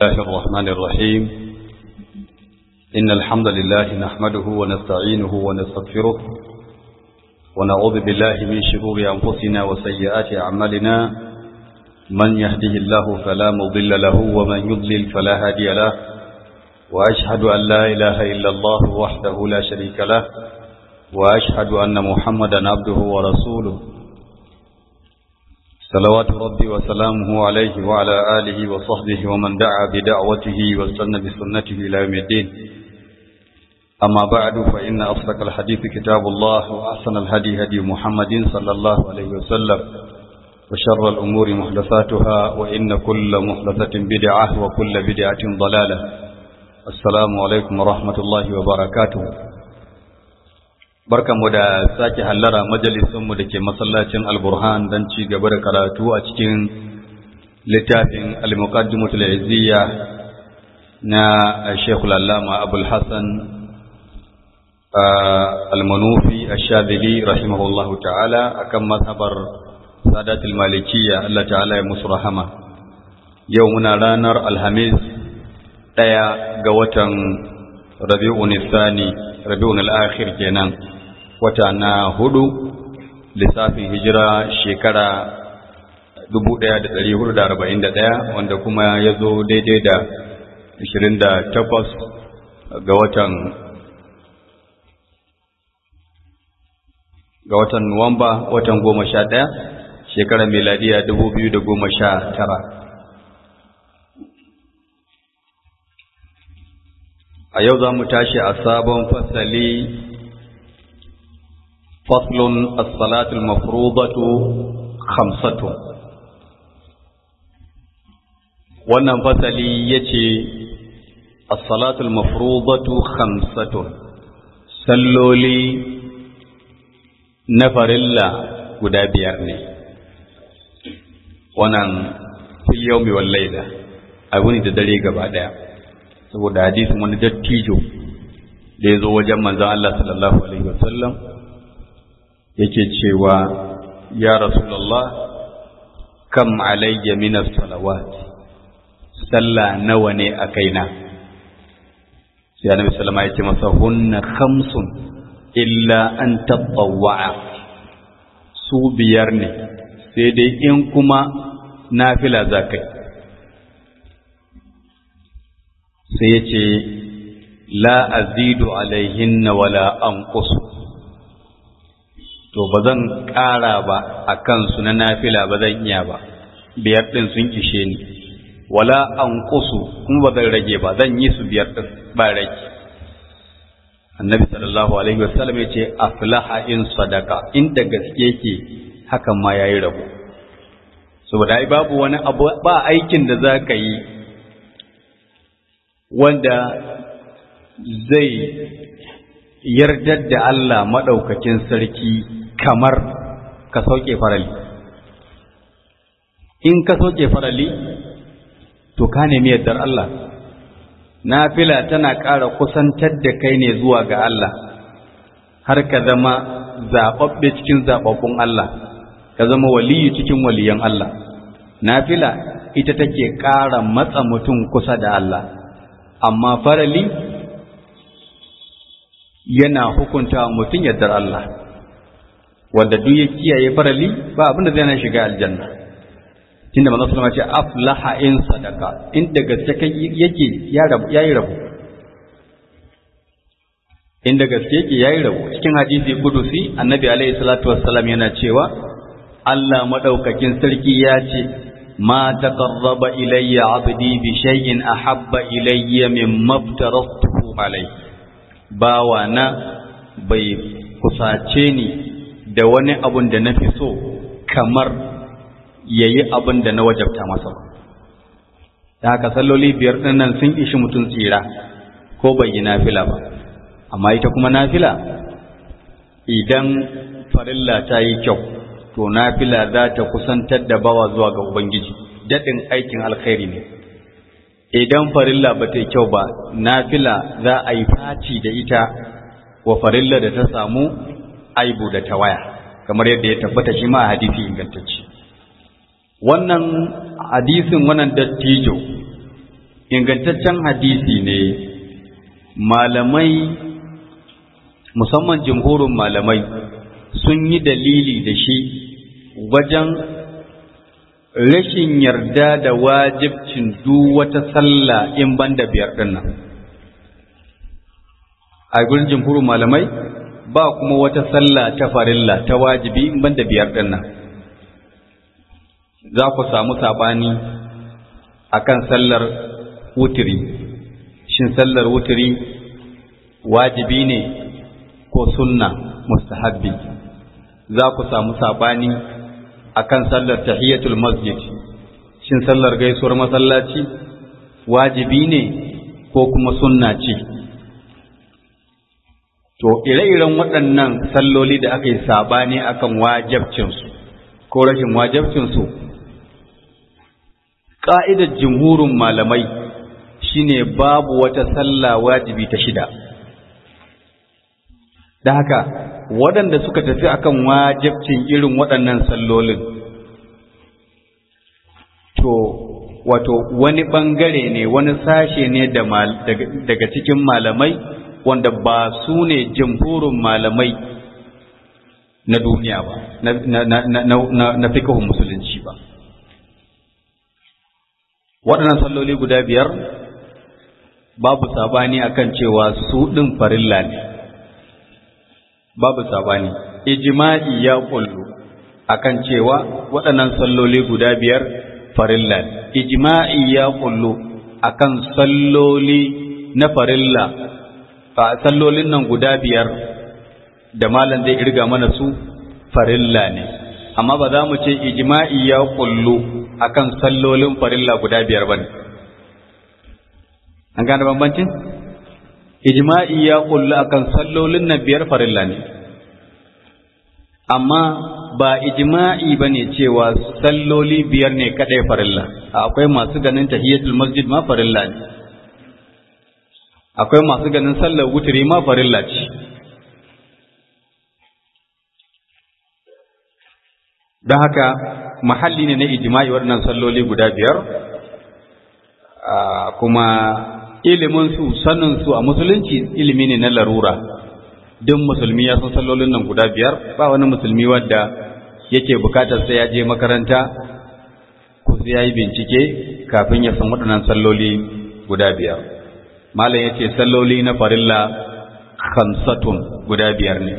الله الرحمن الرحيم إن الحمد لله نحمده ونستعينه ونستغفره ونعوذ بالله من شرور أنفسنا وسيئات أعمالنا من يهده الله فلا مضل له ومن يضلل فلا هادي له وأشهد أن لا إله إلا الله وحده لا شريك له وأشهد أن محمدا عبده ورسوله صلوات ربي وسلامه عليه وعلى آله وصحبه ومن دعا بدعوته واستنى بسنته إلى يوم الدين أما بعد فإن أصدق الحديث كتاب الله وأحسن الهدي هدي محمد صلى الله عليه وسلم وشر الأمور محدثاتها وإن كل محدثة بدعة وكل بدعة ضلالة السلام عليكم ورحمة الله وبركاته barkanmu da sake hallara majalisunmu da ke masallacin Al-Burhan don ci gaba da karatu a cikin littafin Al-Muqaddimatul Izziyya na Sheikhul Allama Abul Hasan Al-Manufi Ash-Shadhili rahimahullahu ta'ala akan mazhabar Sadatul Malikiyya, Allah ta'ala ya musu rahama. Yau muna ranar Alhamis 1 ga watan Rabi'un Thani, Rabi'un al-Akhir kenan. Wata na 4 lissafin hijira shekara 1441 wanda kuma ya zo daidai da 28 ga watan Nuwamba, watan 11 shekarar miladiya 2019. A yau za mu tashi a sabon fasali faslun as-salatul mafrudatu khamsatun. Wannan fasali yace as-salatul mafrudatu khamsatun, salloli na farilla guda 5 ne. Wannan fil yawmi wal layla, abu ne da dare gaba daya, saboda hadisin wani dattijo da ya zo wajen manzon Allah sallallahu alaihi wasallam yake cewa ya Rasulullah kam alayya min as-salawat, sallah nawa ne a kaina? sai Annabi sallama yake masa hunna khamsun illa an tatawwa, su 5 ne sai dai in kuma nafila zakai. sai yace la azidu alaihinna wala anqusu, to ba zan ƙara ba a kansu na nafila, ba zan iya ba, 5 ɗin sun ishe ni, wala an ƙusu kuma ba zan rage ba, zan yi su 5 ɗin ba rage. Annabi sallallahu alaihi wasallam ya ce aflaha in sadaka, inda gaske ke hakan ma yayi rabo. Saboda ai babu wani abu, ba aikin da za ka yi wanda zai yardar da Allah maɗaukakin sarki kamar ka sauke farali. In ka sauke farali to ka nemi yardar Allah. Nafila tana ƙara kusantar da kai ne zuwa ga Allah, har ka zama zaɓaɓɓe cikin zaɓaɓɓun Allah, ka zama waliyi cikin waliyan Allah. Nafila ita take ƙara matsa mutum kusa da Allah, amma farali yana hukunta mutum yardar Allah. Wanda duk ya kiyaye farali ba abinda zai na shiga aljanna. Tunda manzo sallallahu alaihi wasallam ya ce aflaha in sadaka, inda gaske yake yayi rabu. Inda gaske yake yayi rabu. Cikin hadisi kudusi Annabi alaihi salatu wassalam yana cewa Allah madaukakin sarki ya ce ma taqarraba ilayya 'abdi bi shay'in ahabba ilayya mimma aftaratuhu alayhi. Bawa na bai kusace ni da wani abun da na fi so kamar yayi abun da na wajabta masa. Da haka salloli 5 ɗin nan sun ishi mutum tsira ko bai yi nafila ba. Amma ita kuma nafila idan farilla ta yi kyau to nafila za ta kusantar da bawa zuwa ga Ubangiji, daɗin aikin alkhairi ne. Idan farilla ba ta yi kyau ba, nafila za a yi faci da ita wa farilla da ta samu aibu da tawaya, kamar yadda ya tabbata shi ma a hadisi ingantacce. Wannan hadisin wannan dattijo ingantaccen hadisi ne malamai musamman jumhurin malamai sun yi dalili da shi wajen rashin yarda da wajibcin duk wata sallah in banda biyar dinnan. A gurin jumhurin malamai ba kuma wata sallah ta farilla ta wajibi in banda biyar dinnan. Za ku samu sabani akan sallar wutiri. Shin sallar wutiri wajibi ne ko sunna mustahabbi? Za ku samu sabani akan sallar tahiyatul masjid. Shin sallar gaisuwar masallaci wajibi ne ko kuma sunna ce? To ire-iren waɗannan salloli da aka yi sabani akan wajibcinsu ko rashin wajibcinsu, ƙa'idar jumhurin malamai shine babu wata sallah wajibi ta shida. Da haka waɗanda suka tafi akan wajibcin irin waɗannan sallolin, to wato wani ɓangare ne, wani sashe ne daga cikin malamai wanda ba su ne jumhurin malamai na duniya ba, na fiqhun musulunci ba. Waɗannan salloli guda biyar babu sabani akan cewa su ɗin farilla ne, babu sabani. Ijma'i ya kullu akan cewa waɗannan salloli guda biyar farilla ne. Ijma'i ya kullu akan salloli na farilla, sallolin nan guda biyar da malam zai irga mana su farilla ne, amma ba za mu ce ijma'i ya kullu akan sallolin farilla guda biyar bane. An gane bambancin? Ijma'i ya kullu akan sallolin nan biyar farilla ne, amma ba ijma'i bane cewa salloli biyar ne kadai farilla. Akwai masu ganin tahiyatul masjid ma farilla ne, akwai masu ganin sallar wutri ma farilla ce. Don haka mahalli ne na ijma'i waɗannan salloli guda biyar, kuma iliminsu saninsu a musulunci ilimi ne na larura. Duk musulmi ya san sallolin nan guda biyar, ba wani musulmi wadda yake bukatar sai ya je makaranta ko sai ya yi bincike kafin ya san waɗannan salloli guda biyar. Malam ya ce salloli na farilla khamsatun guda biyar ne.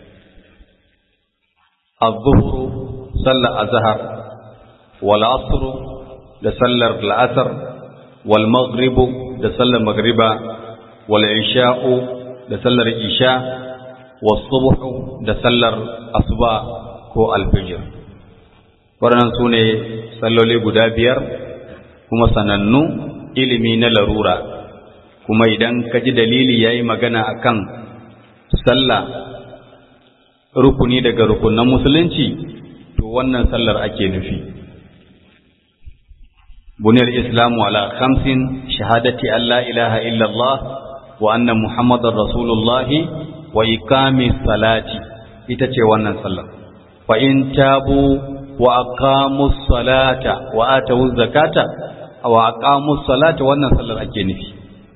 Az-zuhru sallar azhar, wal asru da sallar al'asr, wal maghribu da sallar magriba, wal isha'u da sallar isha, was subhu da sallar asuba ko alfijir. Waɗannan su ne salloli guda biyar, kuma sanannu ilimi na larura. Kuma idan ka ji dalili yayi magana akan sallah rukuni daga rukunan musulunci, to wannan sallar ake nufi. Buniyar Islamu ala khamsin: shahadati an la ilaha illallah wa anna Muhammadar Rasulullah wa iqamis salati, ita ce wannan sallar. Fa in tabu wa aqamus salata wa atawuz zakata wa aqamus salata, wannan sallar ake nufi.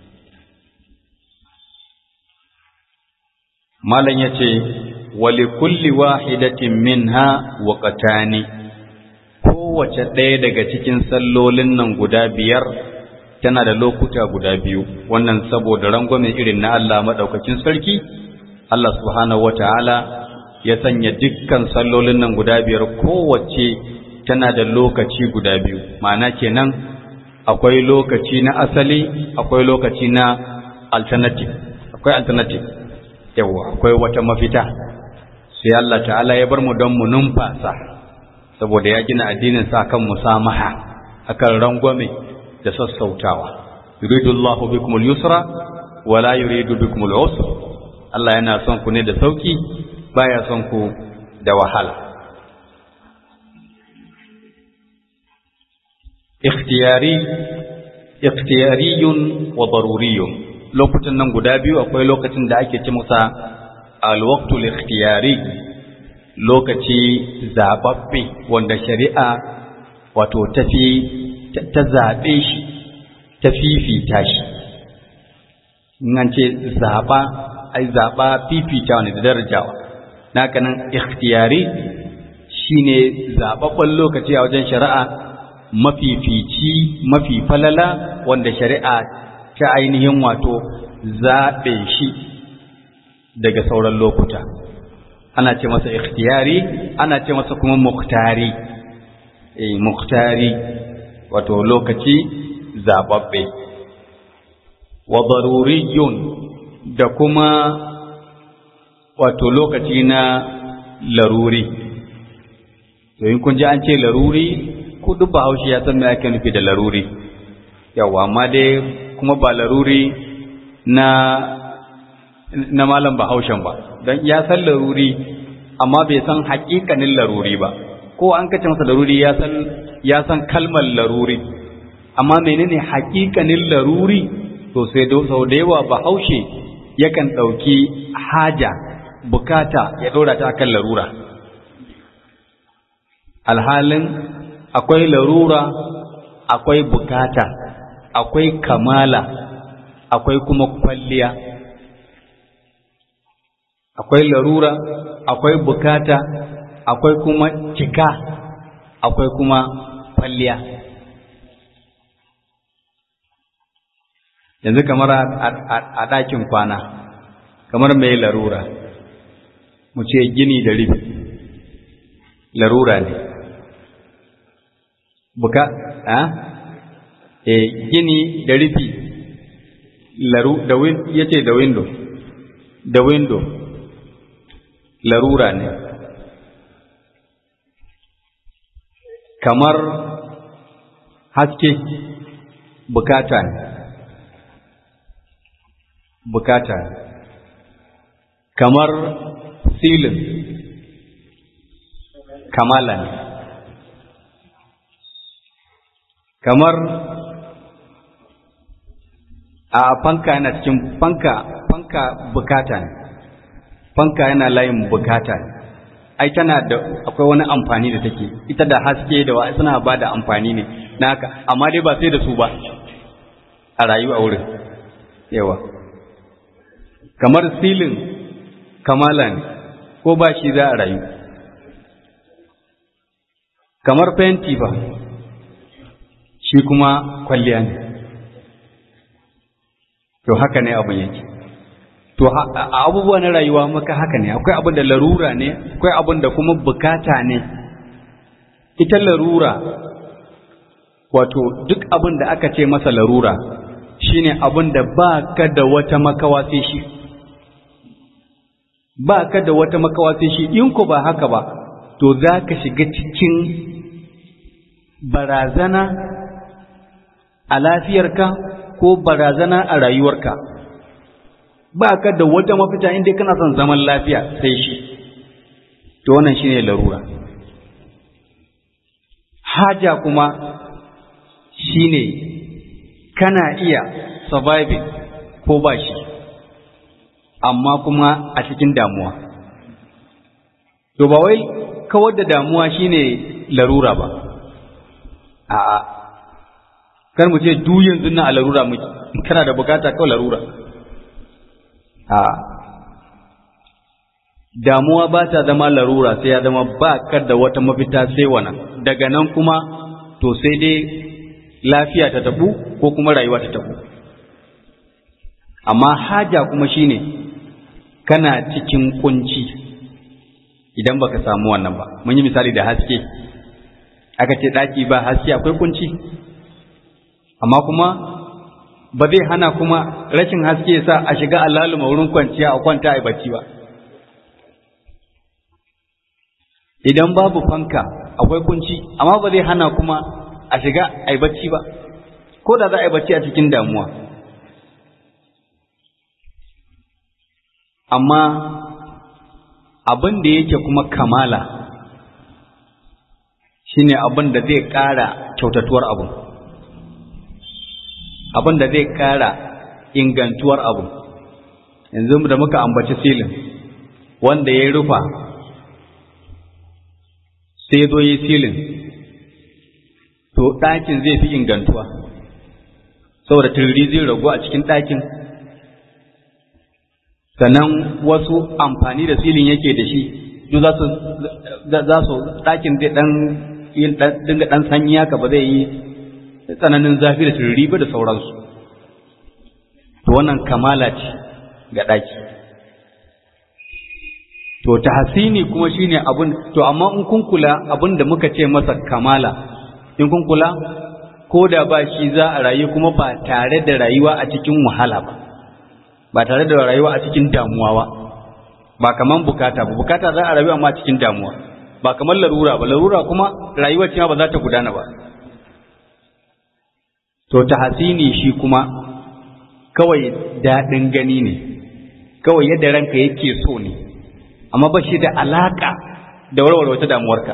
Malam yace wali kulli wahidatin minha waqtani, kowace ɗaya daga cikin sallolin nan guda biyar tana da lokuta guda biyu. Wannan saboda rangwamen irin na Allah madaukakin sarki, Allah subhanahu wataala ya sanya dukkan sallolin nan guda biyar kowace tana da lokaci guda biyu. Ma'ana kenan akwai lokaci na asali, akwai lokaci na alternative, akwai alternative, yawa akwai wata mafita. Sai Allah ta'ala ya bar mu don mu numfasa, saboda ya gina addinin sa kan musamaha, akan rangwame da sassautawa. Yuridu Allahu bikumul yusra wa la yuridu bikumul usra. Allah yana son ku ne da sauki, baya son ku da wahala. Ikhtiyariyun wa daruriyun. Lokutan nan guda biyu akwai lokacin da ake ci musa al-waqtul ikhtiyari, lokaci zababbe wanda shari'a wato ta zabe shi ta fifita shi. In an ce zaɓa, ai zaɓa fifita ne da darajawa. Naka nan ikhtiyari shine zaɓaɓɓen lokaci a wajen shari'a mafifici, mafi falala wanda shari'a ta ainihin wato zaɓe shi daga sauran lokuta. Ana ce masa ikhtiyari, ana ce masa kuma muktari. Muktari wato lokaci zaɓaɓɓe. Wa daruriyun da kuma wato lokaci na laruri. To in kun ji an ce laruri, ko duk Bahaushe ya san me ake nufi da laruri. Yawa, amma dai kuma ba laruri na malam Bahaushen ba, don ya san laruri amma bai san haƙiƙanin laruri ba. Ko an kace masa laruri ya san kalmar laruri, amma menene haƙiƙanin laruri? To sai sau da yawa Bahaushe yakan ɗauki haja, bukata ya ɗora ta akan larura. Alhalin akwai larura, akwai bukata, akwai kamala, akwai kuma kwalliya. Akwai larura, akwai bukata, akwai kuma cika, akwai kuma kwalliya. Yanzu kamar a ɗakin kwana, kamar mai larura, mu ce gini da rufi, larura ne. Gini da rufi, yace da window, larura ne. Kamar haske, bukata ne. Kamar silin, kamala ne. Kamar a fanka yana cikin fanka bukata ne. Fanka yana layin bukata ne. Ai tana da akwai wani amfani da take, ita da haske da wa suna ba da amfani ne naka, amma dai ba sai da su ba a rayuwa wurin. Yawa, kamar silin kamala ne, ko ba shi za a rayu. Kamar fenti ba, shi kuma kwalliya ne. To haka ne abin yake. To a abubuwa na rayuwa maka haka ne, akwai abin da larura ne, akwai abin da kuma bukata ne. Ita larura, wato duk abin da aka ce masa larura shine abin da ba ka da wata makawa sai shi. Ba ka da wata makawa sai shi, in ko ba haka ba, to za ka shiga cikin barazana a lafiyarka ko barazana a rayuwarka. Ba ka da wata mafita inda kana son zaman lafiya sai shi. To wannan shine larura. Haja kuma shine kana iya surviving ko ba shi, amma kuma a cikin damuwa. To ba wai kawar da damuwa shine larura ba. A'a, kar mu ce duk yanzu na a larura muke, kana da bukata kawai larura. Damuwa ba ta zama larura sai ya zama ba ka da wata mafita sai wannan. Daga nan kuma to sai dai lafiya ta tabu ko kuma rayuwa ta tabu. Amma haja kuma shine kana cikin kunci idan baka samu wannan ba. Mun yi misali da haske, aka ce daki ba haske akwai kunci, amma kuma ba zai hana kuma rashin haske ya sa a shiga alaluma wurin kwanciya a kwanta a bacci ba. Idan babu fanka akwai kunci, amma ba zai hana kuma a shiga a bacci ba, ko da za a yi bacci a cikin damuwa. Amma abin da yake kuma kamala shine abin da zai ƙara kyautatuwar abu, abin da zai ƙara ingantuwar abu. Yanzu da muka ambaci silin wanda ya rufa sai zo yi silin, to ɗakin zai fi ingantuwa saboda tururi zai ragu a cikin ɗakin, sannan wasu amfani da silin yake da shi duk za su ɗakin zai dinga ɗan sanyi haka, ba zai yi tsananin zafi da tururi ba da sauransu. To wannan kamala ce ga ɗaki. To tahsini kuma shine abun, to amma in kun kula abin da muka ce masa kamala, in kun kula ko da ba shi za a rayu kuma ba tare da rayuwa a cikin wahala ba tare da rayuwa a cikin damuwa ba kaman bukata ba, bukata za a rayu amma cikin damuwa, ba kaman larura ba, larura kuma rayuwar ce ba za ta gudana ba. To tahsini shi kuma kawai daɗin gani ne, kawai yadda ranka yake so ne, amma ba shi da alaka da warware wata damuwarka.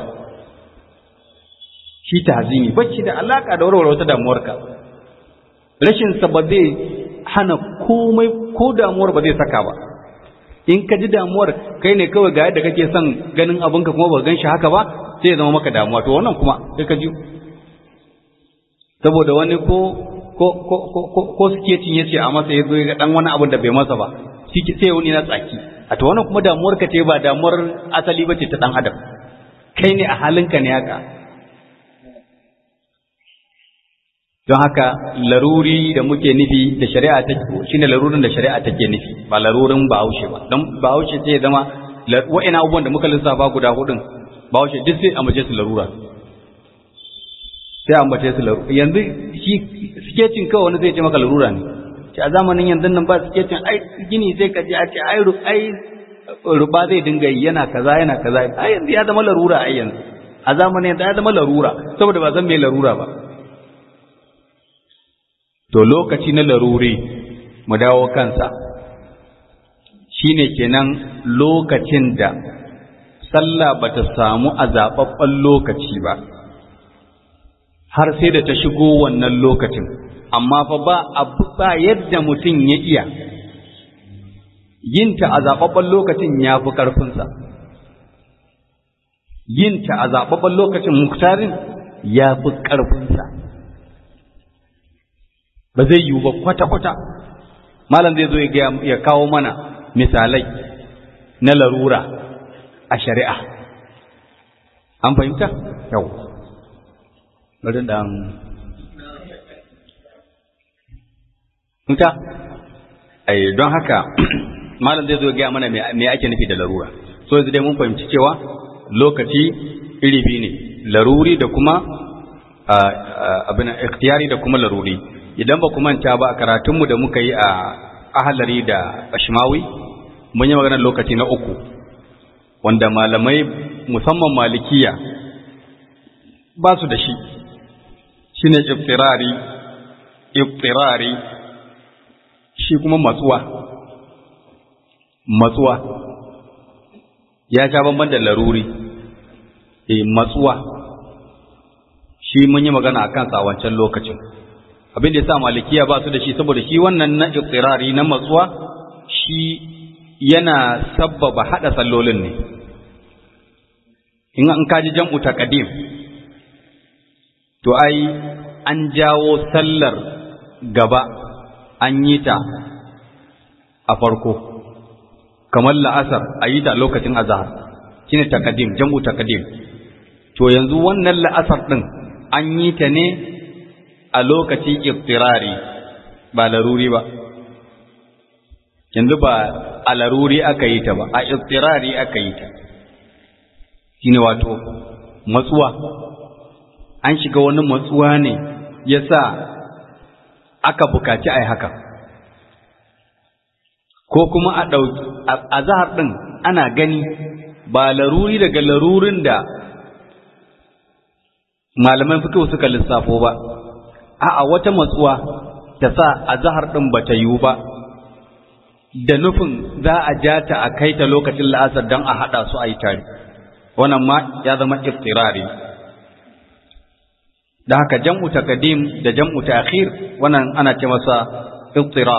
Shi tahzini ba shi da alaka da warware wata damuwarka. Rashin sa ba zai hana komai, ko damuwar ba zai saka ba. In ka ji damuwar kai ne kawai ga yadda kake son ganin abinka kuma ba gan shi haka ba, sai ya zama maka damuwa. To wannan kuma sai ka ji, saboda wani ko sketching yace a masa yazo ya ga dan wani abin da bai masa ba, sai wani na tsaki. A to wannan kuma damuwar ka ce ba damuwar asali bace ta dan adam, kai ne a halinka ne haka. Don haka laruri da muke nufi da shari'a ta shine larurin da shari'a take nufi, ba larurin Bahaushe ba. Don Bahaushe sai ya zama wa'ina abubuwan da muka lissafa guda hudun Bahaushe duk sai ambace su larura, sai ambace su larura. Yanzu shi sketching kawai wani zai ce maka larura ne. A zamanin yanzu nan ba sketching, ai gini sai ka ji a ce ai ruba zai dinga yi yana kaza yana kaza. Ai yanzu ya zama larura, ai yanzu a zamanin yanzu ya zama larura, saboda ba zan mai larura ba. To lokaci na laruri mu dawo kansa shine kenan lokacin da sallah bata samu a zaɓaɓɓen lokaci ba har sai da ta shigo wannan lokacin, amma fa ba yadda mutum ya iya yinta a zaɓaɓɓen lokacin ya fi ƙarfinsa. Yinta a zaɓaɓɓen lokacin muktarin ya fi ƙarfinsa, ba zai yiwu ba kwata-kwata. Malam zai zo ya kawo mana misalai na larura a shari'a. An fahimta? Yau. Bari da Fahimta? Don haka, malam zai zo ya gaya mana me ake nufi da larura. So yanzu dai mun fahimci cewa lokaci iri biyu ne, laruri da kuma abin ikhtiyari da kuma laruri. Idan ba ku manta ba a karatunmu da muka yi a ahalari da ashmawi, mun yi maganar lokaci na uku wanda malamai musamman malikiya ba su da shi, shine iftirari shi kuma matsuwa ya sha bamban da laruri. Matsuwa shi mun yi magana a kansa a wancan lokacin. Abin da ya sa malikiya ba su da shi saboda shi wannan na iftirari na matsuwa shi yana sabbaba hada sallolin ne. In an kaji jam'u taqdim to ai an jawo sallar gaba an yi ta a farko, kamar la'asar a yi ta lokacin azhar, shine taqdim, jam'u taqdim. To yanzu wannan la'asar din an yi ta ne a lokacin iftirari ba laruri ba. Yanzu ba a laruri aka yi ta ba, a iftirari aka yi ta. Shine wato matsuwa, an shiga wani matsuwa ne yasa aka bukaci ai haka. Ko kuma a ɗauki azhar ɗin ana gani ba laruri daga larurin da malaman fiqh suka lissafo ba, a'a wata matsuwa ta sa azhar ɗin bata yiwu ba, da nufin za a ja ta a kai ta lokacin la'asar don a haɗa su a yi tare. Wannan ma ya zama iftirari. Da haka jam'u taqdim da jam'u ta'khir wannan ana ce masa iftirar.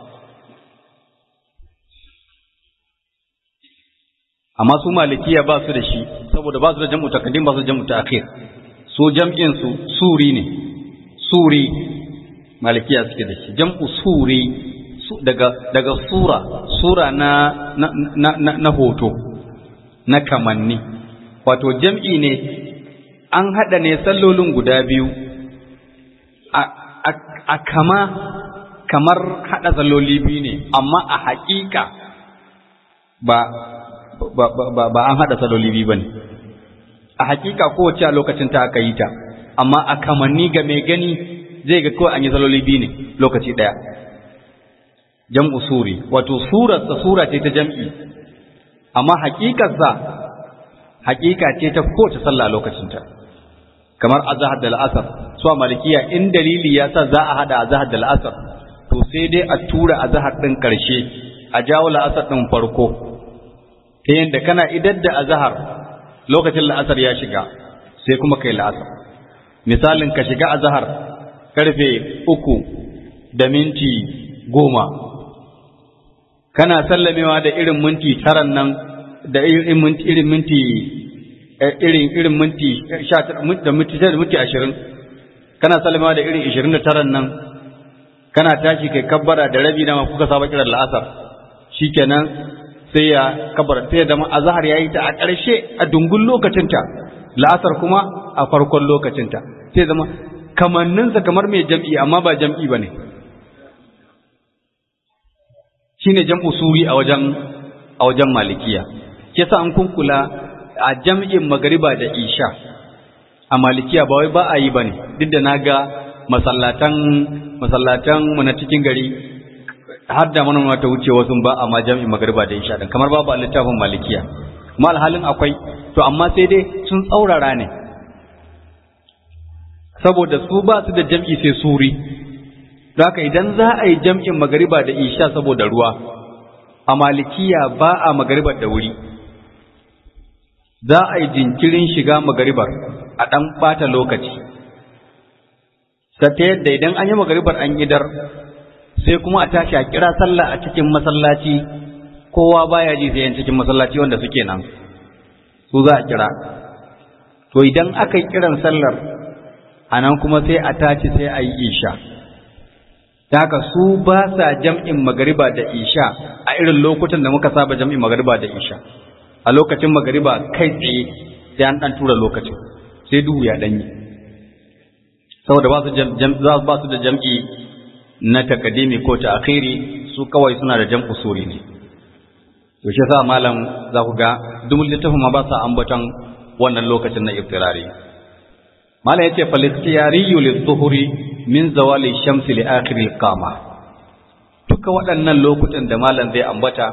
Amma su malikiya ba su da shi saboda ba su da jam'u taqdim, ba su da jam'u ta'khir. Su jam'in su suri ne, suri malikiya suke da shi. Jam'u suri daga sura na hoto na kamanni, wato jam'i ne an haɗa ne sallolin guda biyu a kamar haɗa salloli biyu ne, amma a haƙiƙa ba an haɗa salloli biyu ba ne. A haƙiƙa kowace a lokacin ta aka yi ta, amma a kamanni ga mai gani zai ga kawai an yi salloli biyu ne lokaci ɗaya. Jam'u suri, wato surarsa sura ce ta jam'i, amma haƙiƙarsa haƙiƙa ce ta kowace sallah lokacinta, kamar azhar da al'asar. Su a malikiya in dalili ya sa za a haɗa azhar da al'asar, to sai dai a tura azhar ɗin ƙarshe a jawo la'asar ɗin farko, ta yadda kana idar da azhar lokacin la'asar ya shiga sai kuma kai la'asar. Misalin ka shiga azhar karfe 3:10, kana sallamewa da irin minti 9 nan da irin minti 20, kana sallamewa da irin 29 nan, kana tashi kai kabbara da rabi na kuka saba kiran la'asar, shikenan sai ya kabbara sai ya zama azhar yayi ta a ƙarshe a dungun lokacinta, la'asar kuma a farkon lokacinta, sai zama kamanninsa kamar mai jam'i amma ba jam'i bane. Shine jam'u suri a wajen malikiya. Kisa an kunkula a jam'in magariba da isha a malikiya ba wai ba a yi bane, duk da naga masallatan mu na cikin gari har da manoma ta wuce wasu ba amma jam'in magariba da isha din kamar babu a littafin malikiya, kuma alhalin akwai, to amma sai dai sun tsaurara ne saboda su ba su da jam'i sai suri. Haka idan za a yi jam'in magariba da isha saboda ruwa, a malikiya ba a magaribar da wuri, za a yi jinkirin shiga magaribar a ɗan ɓata lokaci, ta yadda idan an yi magaribar an idar sai kuma a tashi a kira sallah a cikin masallaci, kowa baya ji sai cikin masallaci wanda suke nan su za a kira. To idan aka yi kiran sallar a nan kuma sai a tashi sai a yi isha. Haka su ba sa jam'in magariba da isha a irin lokutan da muka saba jam'in magariba da isha. A lokacin magariba kai tsaye sai an ɗan tura lokacin sai duhu ya ɗanyi, saboda ba su da jam'i na takadimi ko ta akhiri, su kawai suna da jam'u suri ne. To shi sa malam za ku ga dumul littafin ma ba sa ambaton wannan lokacin na iftirari. Malam yace falistiyariyu lizuhuri min zawali shamsi li akhiril qama. Duka waɗannan lokutan da malam zai ambata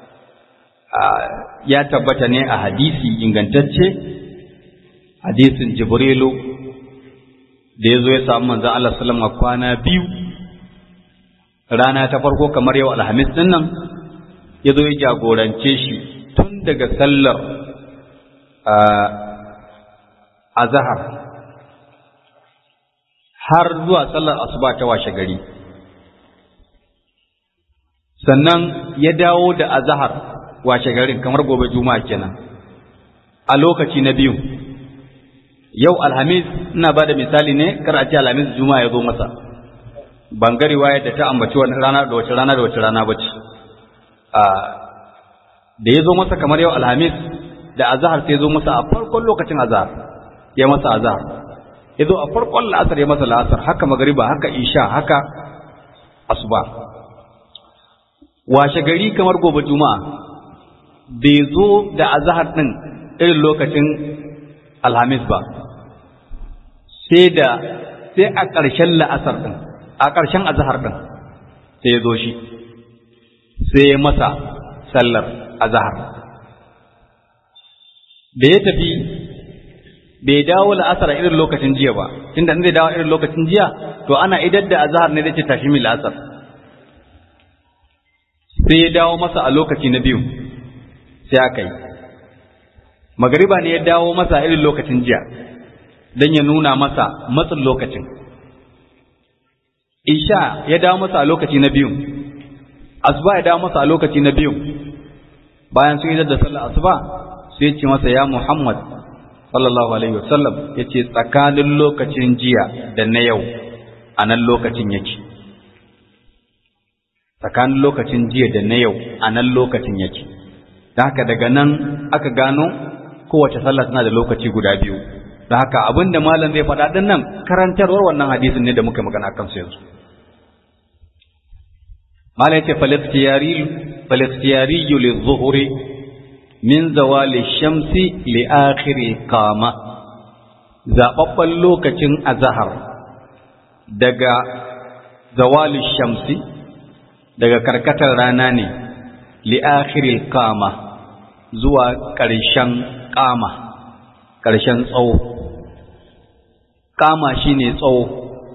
ya tabbata ne a hadisi ingantacce, hadisin Jibrilu da yazo ya samu manzon Allah sallallahu alaihi wasallam kwana biyu, rana ta farko kamar yau alhamis din nan yazo ya jagorance shi tun daga sallar azhar har zuwa sallar asuba ta washe gari, sannan ya dawo da azhar washe garin kamar gobe juma'a kenan a lokaci na biyu. Yau alhamis ina bada misali ne, kar a ce alhamis juma'a ya zo masa, ban ga riwaya da ta ambaci wani rana da wace rana bace. Da ya zo masa kamar yau alhamis da azhar sai ya zo masa a farkon lokacin azhar ya masa azhar, ya zo a farkon la'asar ya masa la'asar, haka magariba, haka isha, haka asuba. Washe gari kamar gobe juma'a bai zo da azhar din irin lokacin alhamis ba, sai a ƙarshen la'asar din, a ƙarshen azhar din sai ya zo shi sai ya masa sallar azhar. Da ya tafi bai dawo la'asar a irin lokacin jiya ba, tunda in zai dawo irin lokacin jiya to ana idar da azhar ne zai ce tashi mi la'asar, sai ya dawo masa a lokaci na biyu sai aka yi magariba ne ya dawo masa a irin lokacin jiya don ya nuna masa matsin lokacin, isha ya dawo masa a lokaci na biyu, asuba ya dawo masa a lokaci na biyu. Bayan sun idar da sallar asuba sai ya ce masa ya Muhammad sallallahu alaihi wasallam, yace tsakanin lokacin jiya da na yau a nan lokacin yake. tsakanin lokacin jiya da na yau a nan lokacin yake. Da haka daga nan aka gano kowace sallah tana da lokaci guda biyu. Da haka abinda malam zai faɗa ɗin nan karantarwar wannan hadisin ne da muka magana kan su yanzu. Malam yace falistiyari lizuhuri min zawali shamsi li akhiri qama. Zaɓaɓɓen lokacin azahar daga zawali shamsi daga karkatar rana ne li akhiri qama zuwa ƙarshen qama, ƙarshen tsawo. Qama shine tsawo,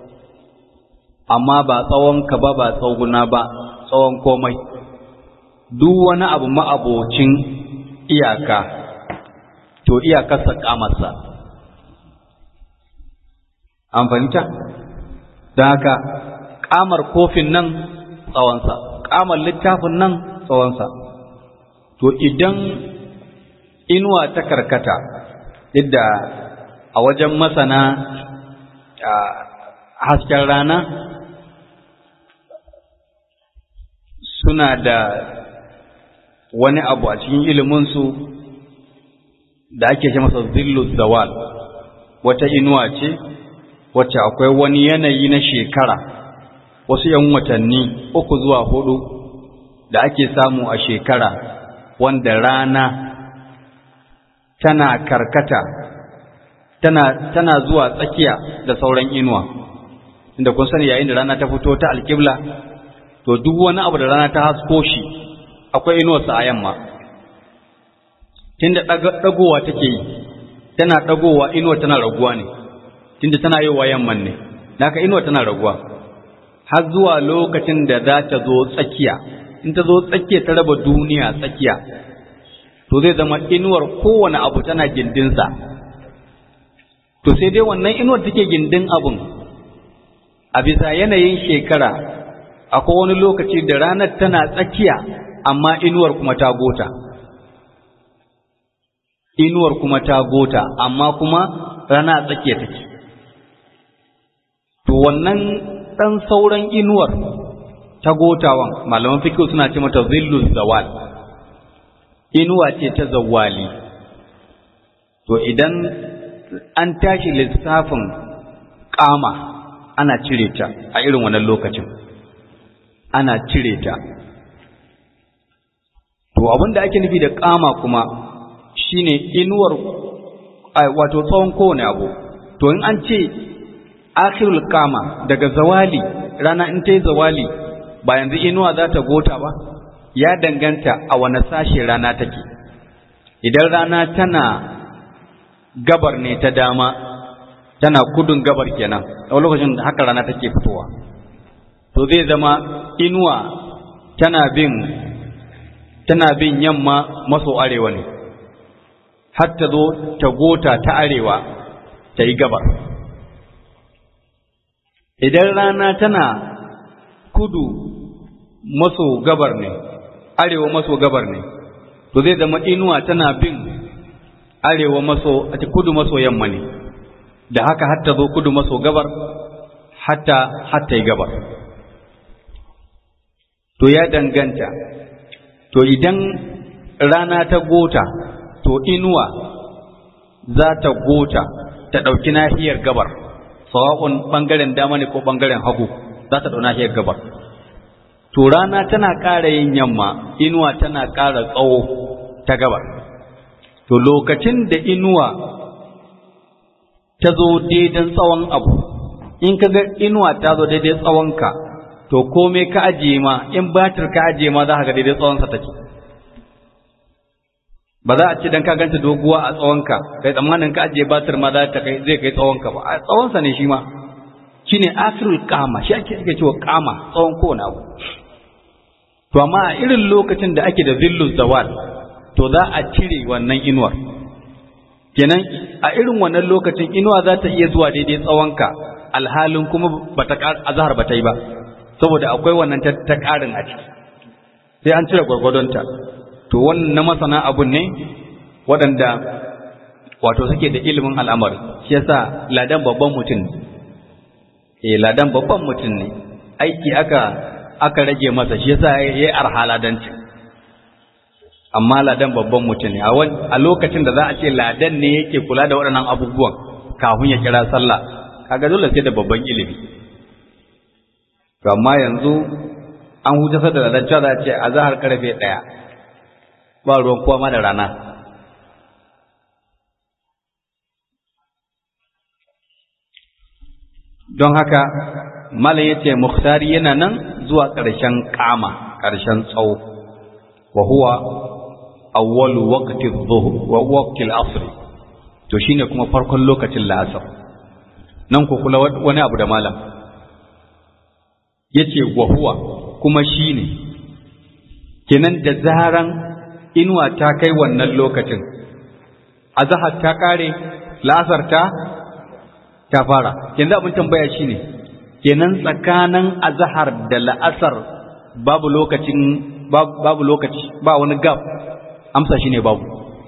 amma ba tsawon ka ba tsawona ba, tsawon komai. Duk wani abu ma'abocin iyaka to iyakarsa qamarsa. An fahimta? Don haka ƙamar kofin nan tsawonsa, ƙamar littafin nan tsawonsa. To idan inuwa ta karkata, yadda a wajen masana hasken rana suna da wani abu a cikin iliminsu da ake ce masa zillu zawal, wata inuwa ce wacce akwai wani yanayi na shekara, wasu ‘yan watanni 3 zuwa 4 da ake samu a shekara, wanda rana tana karkata, tana zuwa tsakiya da sauran inuwa. Inda kun sani yayin da rana ta fito ta alƙibla, to duk wani abu da rana ta hasko shi akwai inuwarsa a yamma. Tunda ɗagowa take yi, tana ɗagowa, inuwa tana raguwa ne. Tunda tana yi wa yamman ne, naka inuwa tana raguwa har zuwa lokacin da za ta zo tsakiya. In ta zo tsakiya ta raba duniya tsakiya, to zai zama inuwar kowane abu tana gindinsa. To sai dai wannan inuwar take gindin abun a bisa yanayin shekara, akwai wani lokaci da ranar tana tsakiya amma inuwar kuma ta gota. Inuwar kuma ta gota amma kuma rana a tsakiya take. To wannan ɗan sauran inuwar ta gotawan malaman fiqh suna ce mata zillu zawal, inuwa ce ta zawali. To idan an tashi lissafin ƙama ana cire ta a irin wannan lokacin, ana cire ta. To abinda ake nufi da ƙama kuma shine inuwar wato tsawon kowane abu. To in an ce akhirul qama daga zawali, rana in ta yi zawali ba yanzu inuwa za ta gota ba, ya danganta a wani sashe rana take. Idan rana tana gabar ne ta dama, tana kudun gabar kenan, a lokacin da haka rana take fitowa, to zai zama inuwa tana bin yamma maso arewa ne, har ta zo ta gota ta arewa ta yi gabar. Idan rana tana kudu maso gabar ne, arewa maso gabar ne, to zai zama inuwa tana bin arewa maso kudu maso yamma ne, da haka hatta zo kudu maso gabar hatta yi gabar. To ya danganta. To idan rana ta gota, to inuwa za ta gota ta ɗauki nahiyar gabar, sawa'un ɓangaren dama ne ko ɓangaren hagu, za ta ɗau nahiyar gabar. To rana tana ƙara yin yamma, inuwa tana ƙara tsawo ta gabar. To lokacin da inuwa ta zo daidan tsawon abu, in ka ga inuwa ta zo daidai tsawonka, to komai ka ajiye ma, in batir ka ajiye ma za ka ga daidai tsawonsa take. Ba za a ce dan ka ganta doguwa a tsawonka kai tsammanin ka ajiye batir ma zai kai tsawonka ba, a tsawonsa ne shi ma. Shine akhirul qama, shi ake cewa qama, tsawon kowane abu. To amma a irin lokacin da ake da zillu zawal, to za a cire wannan inuwar. Kenan a irin wannan lokacin inuwa za ta iya zuwa daidai tsawonka, alhalin kuma azhar ba ta yi ba, saboda akwai wannan ta ƙarin a ciki, sai an cire gwargwadonta. To wannan na masana abun ne waɗanda wato suke da ilimin al'amari. Shi yasa ladan babban mutum ne, ladan babban mutum ne, aiki aka aka rage masa shi yasa yayi arhaladancin. Amma ladan babban mutum ne a lokacin da za a ce ladan ne yake kula da waɗannan abubuwan kafin ya kira sallah, kaga dole sai da babban ilimi. To amma yanzu an huta da ladan cewa za a ce azhar karfe 1 ba ruwan kowa ma da rana. Don haka malam yace mukhtari yana nan zuwa ƙarshen kama, ƙarshen tsawo, wa huwa awwalu waqti adh-dhuhr wa waqti al-'asr, to shine kuma farkon lokacin la'asar. Nan ko kula wani abu da malam yace wa huwa kuma shine, kenan da zaran inuwa ta kai wannan lokacin, azhar ta kare, la'asar ta fara. Yanzu abin tambaya shine, kenan tsakanin azhar da la'asar babu lokaci, ba wani gap. Amsa shine babu.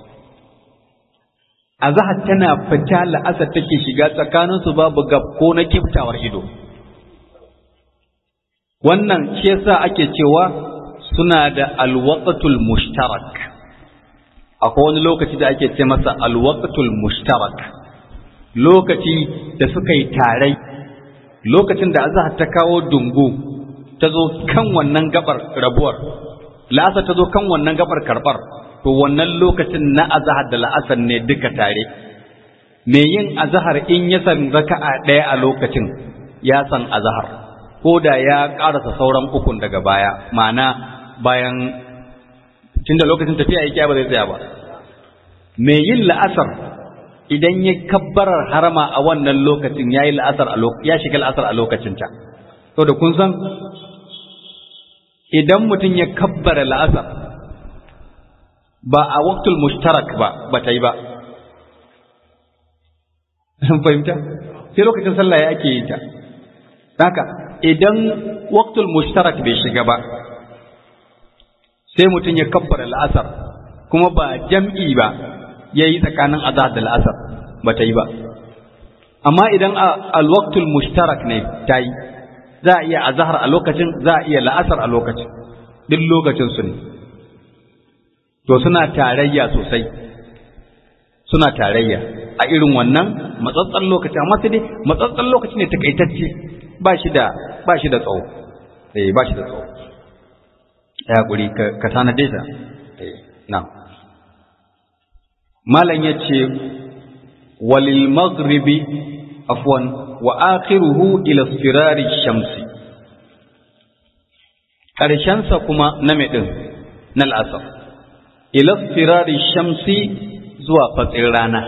Azhar tana fita, la'asar take shiga, tsakanin su babu gap ko na kiftawar ido. Wannan shi yasa ake cewa suna da alwaqtul mushtarak. Akwai wani lokaci da ake ce masa alwaqtul mushtarak, lokaci da suka yi tarai. Lokacin da azhar ta kawo dungu, ta zo kan wannan gabar rabuwar, la'asar ta zo kan wannan gabar karbar, to wannan lokacin na azhar da la'asar ne duka tare. Me yin azhar in ya san raka'a ɗaya a lokacin ya san azhar, ko da ya karasa sauran ukun daga baya, ma'ana bayan tunda lokacin tafiya yake ba zai tsaya ba. Me yin la'asar idan ya kabbarar harama a wannan lokacin yayi la'asar ya shiga la'asar a lokacin ta. To da kun san idan mutum ya kabbara la'asar ba a waqtul mushtarak ba ta yi ba. Fahimta? Sai lokacin sallah ya ake yin ta. Haka idan waqtul mushtarak bai shiga ba, sai mutum ya kabbara la'asar kuma ba jam'i ba yayi tsakanin azhar da la'asar, ba ta yi ba. Amma idan al-waqtul mushtarak ne ta yi, za a iya azhar a lokacin, za a iya la'asar a lokacin, duk lokacin su ne. To suna tarayya sosai, suna tarayya a irin wannan matsatsan lokaci. Amma sai dai matsatsan lokaci ne takaitacce, ba shi da tsawo. Ba shi da tsawo. Ya hakuri ka tanade ta. Na malan yace walil maghribi afwan wa akhiruhu ila istirari shamsi, karshen sa kuma na me din na al'asr, ila istirari shamsi zuwa fatsin rana,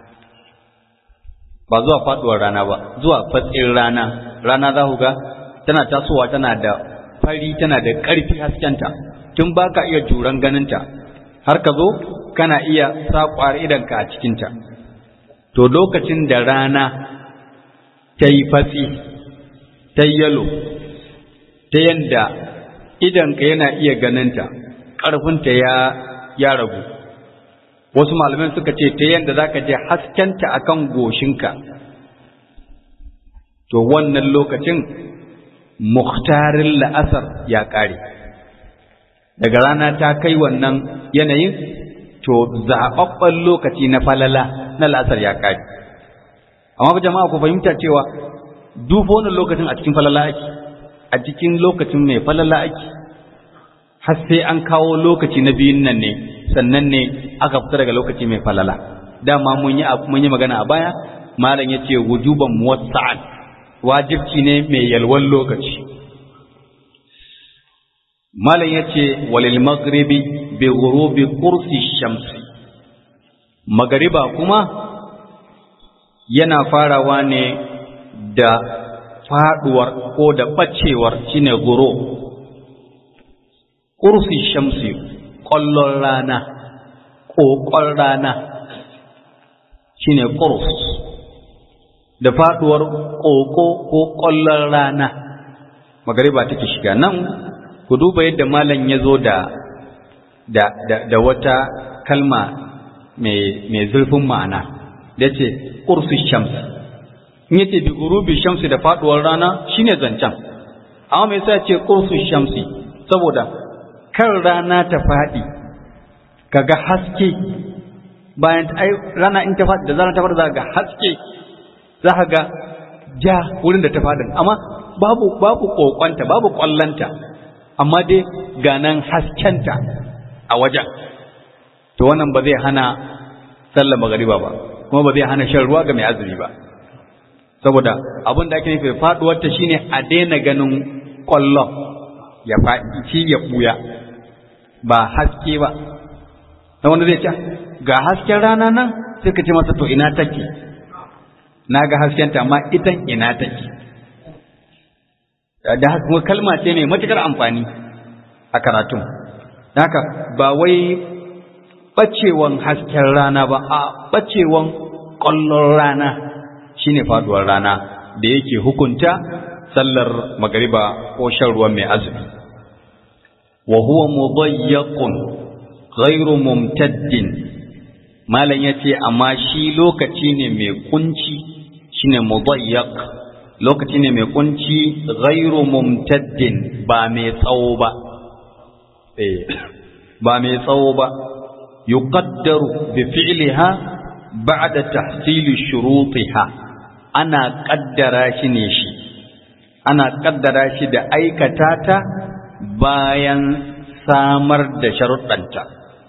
ba zuwa faduwar rana ba, zuwa fatsin rana. Rana za ku ga tana tasowa, tana da fari, tana da ƙarfi haskenta, tun ba ka iya juran ganinta, har ka zo kana iya saƙwar idanka a cikinta. To lokacin da rana ta yi fatsi, ta yi yalo, ta yanda idanka yana iya ganinta, ƙarfinta ya ragu. Wasu malamai suka ce ta yanda za ka je haskenta akan goshinka. To wannan lokacin mukhtarin la'asar ya ƙare. Daga rana ta kai wannan yanayin, to zaɓaɓɓen lokaci na falala na la'asar ya ƙare. Amma jama'a ku fahimta cewa duk wannan lokacin a cikin falala ake, a cikin lokacin mai falala ake, har sai an kawo lokaci na biyun nan ne, sannan ne aka fita daga lokaci mai falala. Dama mun yi magana a baya, malam yace wujuban muwassa'an, wajibci ne mai yalwan lokaci. Malam yace walil maghribi bi ghurubi qursi shamsi, magariba kuma yana farawa ne da faduwar ko da bacewar, shine ghurub. Qursi shamsi, ƙwallon rana, ƙoƙon rana, shine qurs. Da faduwar ƙoƙo ko ƙwallon rana magariba take shiga. Nan ku duba yadda malam ya zo da wata kalma mai zurfin ma'ana, da ce ƙursu shams. In yace bi gurubi shamsi, da faduwar rana, shine zancen. amma me yasa ce qursu shamsi saboda kan rana ta fadi kaga haske bayan ai rana in ta fadi da zaran ta fadi za ga haske za ka ga ja wurin da ta fadin amma babu kokonta babu kwallanta amma dai ganan haskenta a wajen to wannan ba zai hana sallar magariba ba kuma ba zai hana shan ruwa ga mai azumi ba saboda abin da ake nufi faduwar ta shine a daina ganin kwallon ya faɗi shi ya buya ba haske ba na wanda zai ce ga hasken rana nan sai ka ce masa to ina take na ga haskenta amma itan ina take da kuma kalma ce mai matukar amfani a karatun haka ba wai bacewan hasken rana ba a bacewan ƙwallon rana shine faduwar rana da yake hukunta sallar magariba ko shan ruwan mai azumi wa huwa mudayyaqun ghairu mumtaddin malan yace amma shi lokaci ne mai kunci shine mudayyaq lokaci ne mai kunci ghairu mumtaddin ba mai tsawo ba ba mai tsawo ba yuqaddaru bi fi'liha ba'da tahsil shurutiha ana kaddara shi ne shi ana kaddara shi da aikata ta bayan samar da sharuɗanta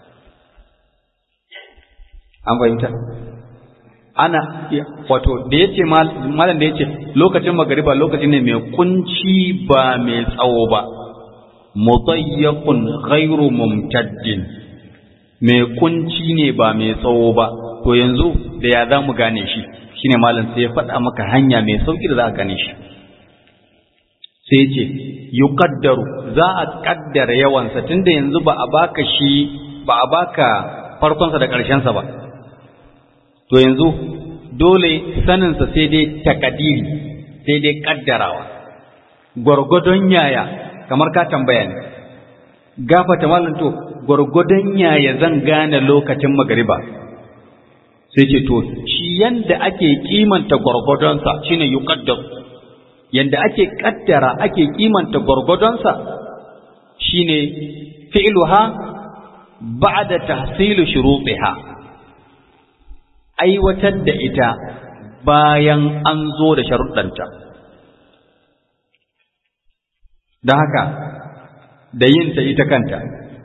an fahimta ana wato da yace malam da yace lokacin magariba lokaci ne mai kunci ba mai tsawo ba mudayyaqun ghairu mumtaddin mai kunci ne ba mai tsawo ba to yanzu da ya zamu gane shi shine malam sai ya faɗa maka hanya mai sauki da za ka gane shi sai yace yuqaddaru za a kaddara yawansa tunda yanzu ba a baka farkonsa da ƙarshensa ba to yanzu dole saninsa sai dai takadiri sai dai kaddarawa gwargwadon yaya kamar ka tambaya ne gafata malam to gwargwadon yaya zan gane lokacin magariba sai ce to shi yanda ake kimanta gwargwadonsa shine yuqaddar yanda ake kaddara ake kimanta gwargwadonsa shine fi'luha ba'da tahsil shurutiha aiwatar da ita bayan an zo da sharuɗanta da haka da yin ta ita kanta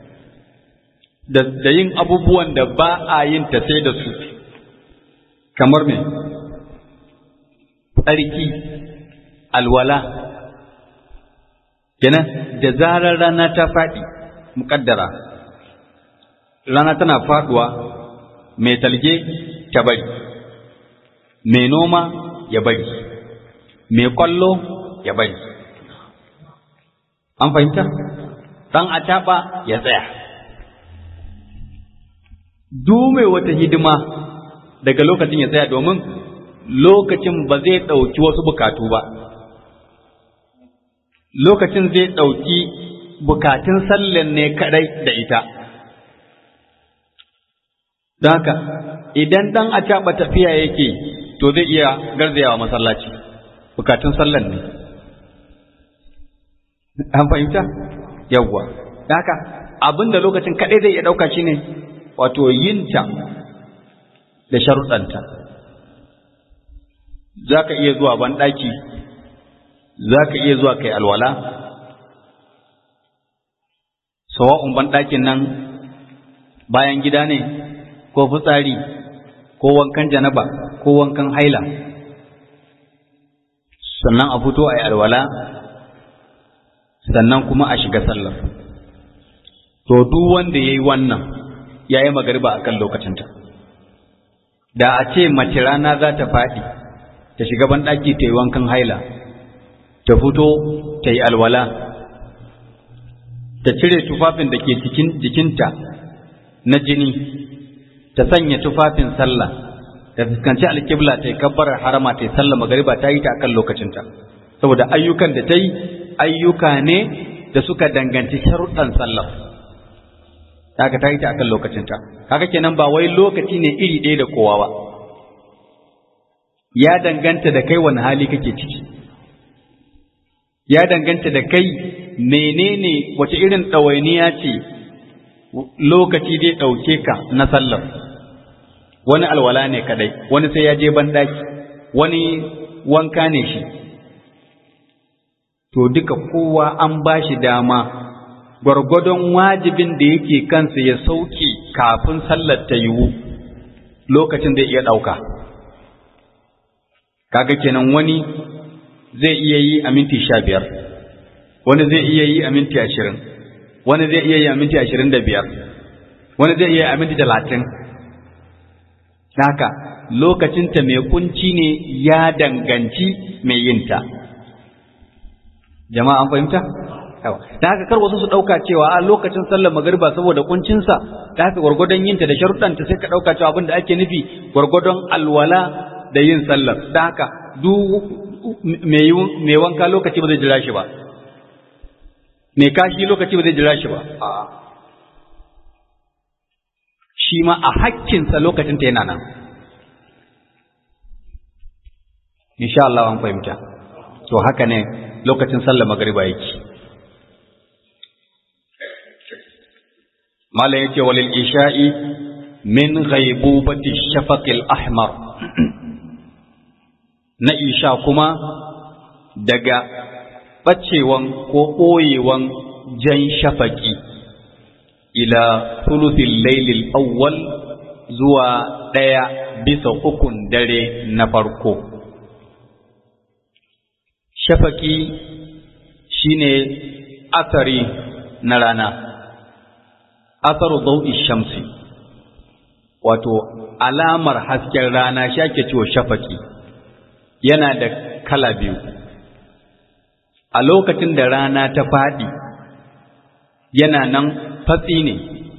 da yin abubuwan da ba a yin ta sai da su kamar me tsarki alwala kenan da zarar rana ta faɗi muƙaddara rana tana faɗuwa mai talge ta bari mai noma ya bari mai kwallo ya bari an fahimta dan ataba ya tsaya dume wata hidima daga lokacin ya tsaya domin lokacin ba zai ɗauki wasu bukatu ba lokacin zai ɗauki bukatun sallan ne kadai da ita don haka idan dan ataba tafiya yake to zai iya garzayawa masallaci bukatun sallan ne an fahimta yawwa don haka abinda lokacin kadai zai iya ɗauka shine wato yinta da sharuɗanta za ka iya zuwa banɗaki za ka iya zuwa kai alwala sawa'un banɗakin nan bayan gida ne ko fitsari ko wankan janaba ko wankan haila sannan a fito a yi alwala sannan kuma a shiga sallar to duk wanda ya yi wannan ya yi magariba a kan lokacinta da a ce mace rana za ta faɗi ta shiga banɗaki ta yi wankan haila ta fito ta yi alwala ta cire tufafin da ke jikinta na jini ta sanya tufafin sallah ta fuskanci alƙibla ta yi kabbarar harama ta yi sallah magariba ta yi ta akan lokacinta saboda ayyukan da ta yi ayyuka ne da suka danganci sharuɗan sallah haka ta yi ta akan lokacinta haka kenan ba wai lokaci ne iri ɗaya da kowa ba ya danganta da kai wani hali kake ciki ya danganta da kai menene wace irin ɗawainiya ce lokaci dai ɗauke ka na sallar. Wani alwala ne kadai, wani sai ya je banɗaki, wani wanka ne shi. To duka kowa an ba shi dama gwargwadon wajibin da yake kansa ya sauke kafin sallar ta yiwu lokacin zai iya ɗauka. Kaga kenan wani zai iya yi a minti 15, wani zai iya yi a minti 20, wani zai iya yi a minti 25, wani zai iya yi a minti 30. Haka lokacinta mai kunci ne ya danganci mai yinta. Jama'a an fahimta? Da haka kar wasu su ɗauka cewa a lokacin sallar magariba saboda kuncinsa, da haka gwargwadon yinta da sharuɗanta sai ka ɗauka cewa abin da ake nufi gwargwadon alwala da yin sallar. Da haka duk mai wanka lokaci ba zai jira shi ba, mai kashi lokaci ba zai jira shi ba. Shi ma a hakkinsa lokacinta yana nan. Insha Allah an fahimta. To haka ne lokacin sallar magariba yake. Malam yace walil isha'i min ghaibubati shafaqil ahmar. Na isha kuma daga bacewan ko ɓoyewan jan shafaki ila thuluthil laylil awwal zuwa 1/3 dare na farko. Shafaki shine asari na rana, asaru dawi shamsi, wato alamar hasken rana shi ake cewa shafaki. Yana da kala biyu. A lokacin da rana ta faɗi yana nan fatsi ne,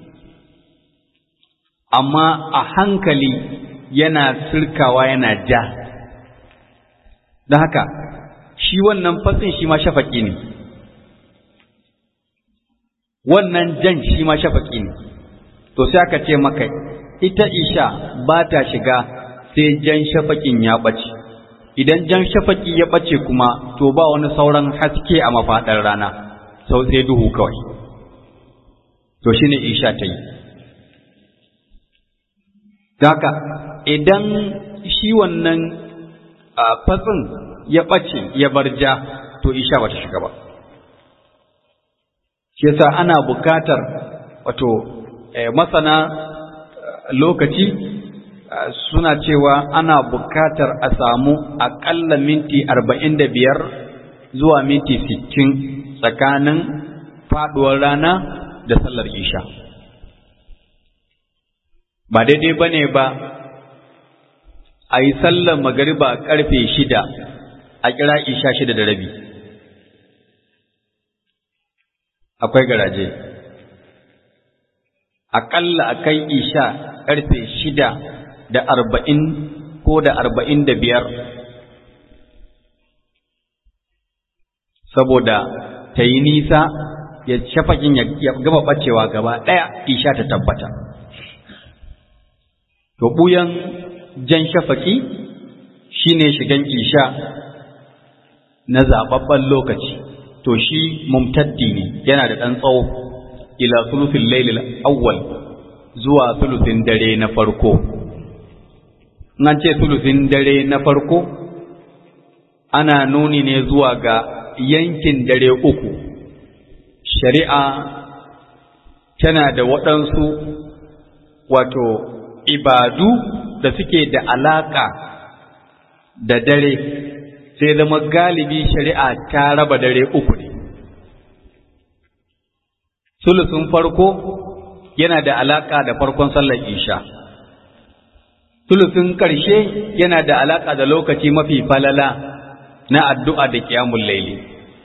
amma a hankali yana sirkawa yana ja. Don haka shi wannan fatsin shi ma shafaki ne, wannan jan shi ma shafaki ne. To sai aka ce maka ita isha ba ta shiga sai jan shafakin ya ɓace. Idan jan shafaki ya ɓace kuma to ba wani sauran haske a mafaɗar rana, sau sai duhu kawai. To shi ne isha ta yi. Daka idan shi wannan fatsin ya ɓace ya bar ja to isha ba ta shiga ba. Shi yasa ana bukatar wato masana lokaci suna cewa ana bukatar a samu aƙalla minti 45 zuwa minti 60 tsakanin faɗuwar rana da sallar isha. Ba daidai ba ne ba a yi sallar magariba ƙarfe 6 a kira isha 6:30. Akwai garaje. Aƙalla a kai isha ƙarfe 6:40 ko da 45, saboda ta yi nisa ya shafakin ya gaba ɓacewa gaba ɗaya isha ta tabbata. To ɓuyan jan shafaki shine shigan isha na zaɓaɓɓen lokaci. To shi mumtaddi ne, yana da ɗan tsawo, ila thuluthil laylil awwal zuwa thuluthin dare na farko. Nan ce thuluthin dare na farko ana nuni ne zuwa ga yankin dare 3. Shari'a tana da waɗansu wato ibadu da suke da alaƙa da dare, sai zama galibi shari'a ta raba dare 3 ne. Sulusun farko yana da alaƙa da farkon sallar isha. Sulusun ƙarshe yana da alaƙa da lokaci mafi falala na addu'a da ƙiyamun laili.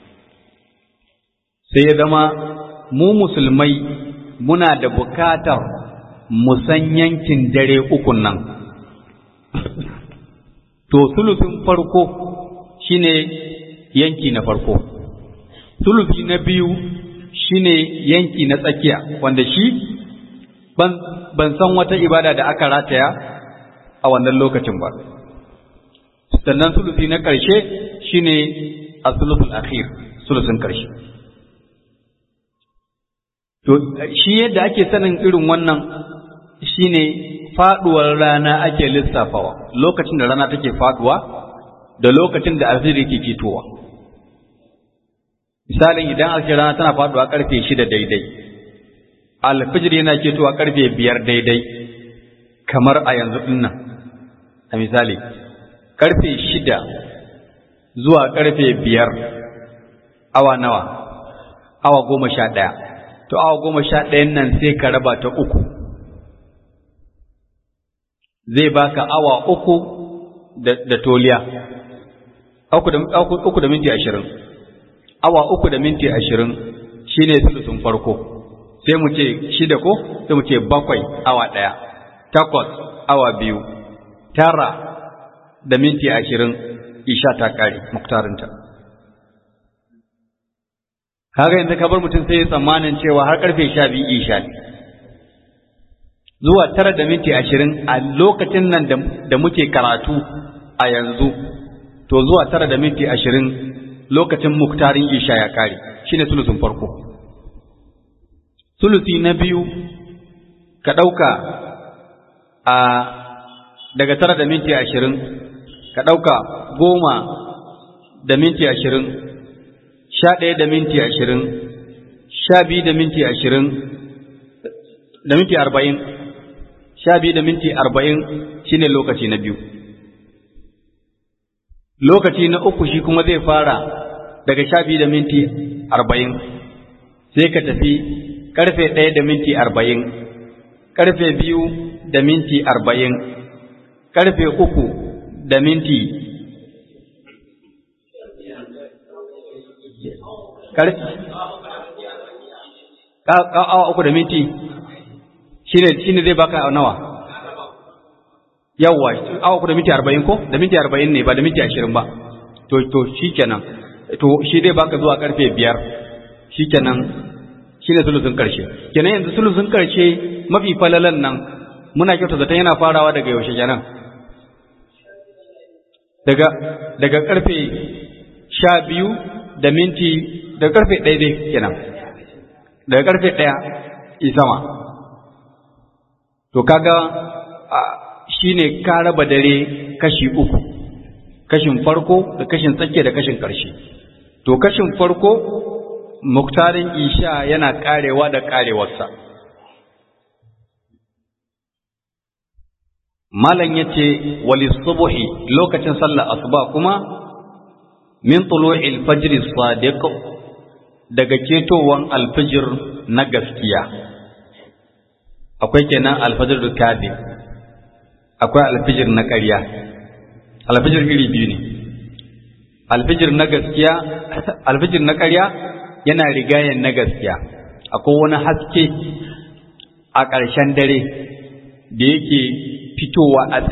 Sai ya zama mu musulmai muna da bukatar musan yankin dare 3 nan. To sulusun farko shine yanki na farko, sulusi na biyu shine yanki na tsakiya, wanda shi ban san wata ibada da aka rataya a wannan lokacin ba. Sannan sulusi na ƙarshe shine as-sulusul akhir, sulusun ƙarshe. To shi yadda ake sanin irin wannan shine faduwar rana ake lissafawa, lokacin da rana take faduwa da lokacin da alfijir yake ketowa. Misalin idan alfijir rana tana faduwa karfe 6 daidai, alfijir yana ketowa karfe 5 daidai, kamar a yanzu dinnan. A misali, karfe 6 zuwa karfe 5 awa nawa? Awa 11. To awa 11 nan sai ka raba ta 3. Zai baka awa 3 da toliya. 3 da minti 20. Awa 3 da minti 20 shine sulusun farko. Sai mu ce 6 ko? Sai mu ce 7 awa 1. 8 awa 2. 9 da minti 20 isha ta kare muktarinta. Kaga yanzu ka bar mutum sai ya tsammanin cewa har karfe 12 isha ne. Zuwa 9 da minti 20 a lokacin nan da muke karatu a yanzu, to zuwa 9 da minti 20 lokacin muktarin isha ya kare, shine sulusun farko. Sulusi na biyu ka ɗauka a daga 9 da minti 20 ka ɗauka 10 da minti 20, 11 da minti 20, 12 da minti 20 da minti 40, 12 da minti 40 shine lokaci na biyu. Lokaci na uku shi kuma zai fara daga 12 da minti 40 sai ka tafi karfe 1 da minti 40, karfe 2 da minti 40, karfe 3 da minti awa 3 da minti shine zai baka nawa? Yawwa, awa 3 da minti 40 ko? Da minti 40 ne ba da minti 20 ba. To shikenan. To shi zai baka zuwa karfe 5. Shikenan shine sulusun karshe. Kenan yanzu sulusun karshe mafi falalan nan muna kyauta zaton yana farawa daga yaushe kenan? Daga karfe 12 da minti daga karfe 1 dai kenan. Daga karfe 1 isama. To kaga shine ka raba dare kashi 3. Kashin farko da kashin tsakiya da kashin ƙarshe. To kashin farko muktarin isha yana karewa da karewarsa. Malam yace walis subhi lokacin sallar asuba kuma min tulu'il fajr as-sadiq daga ketowan alfajir na gaskiya. Akwai kenan alfajir kadhib, akwai alfajir na ƙarya. Alfajir iri biyu ne. Alfajir na gaskiya, alfajir na ƙarya yana rigayen na gaskiya. Akwai wani haske a ƙarshen dare da yake fitowa a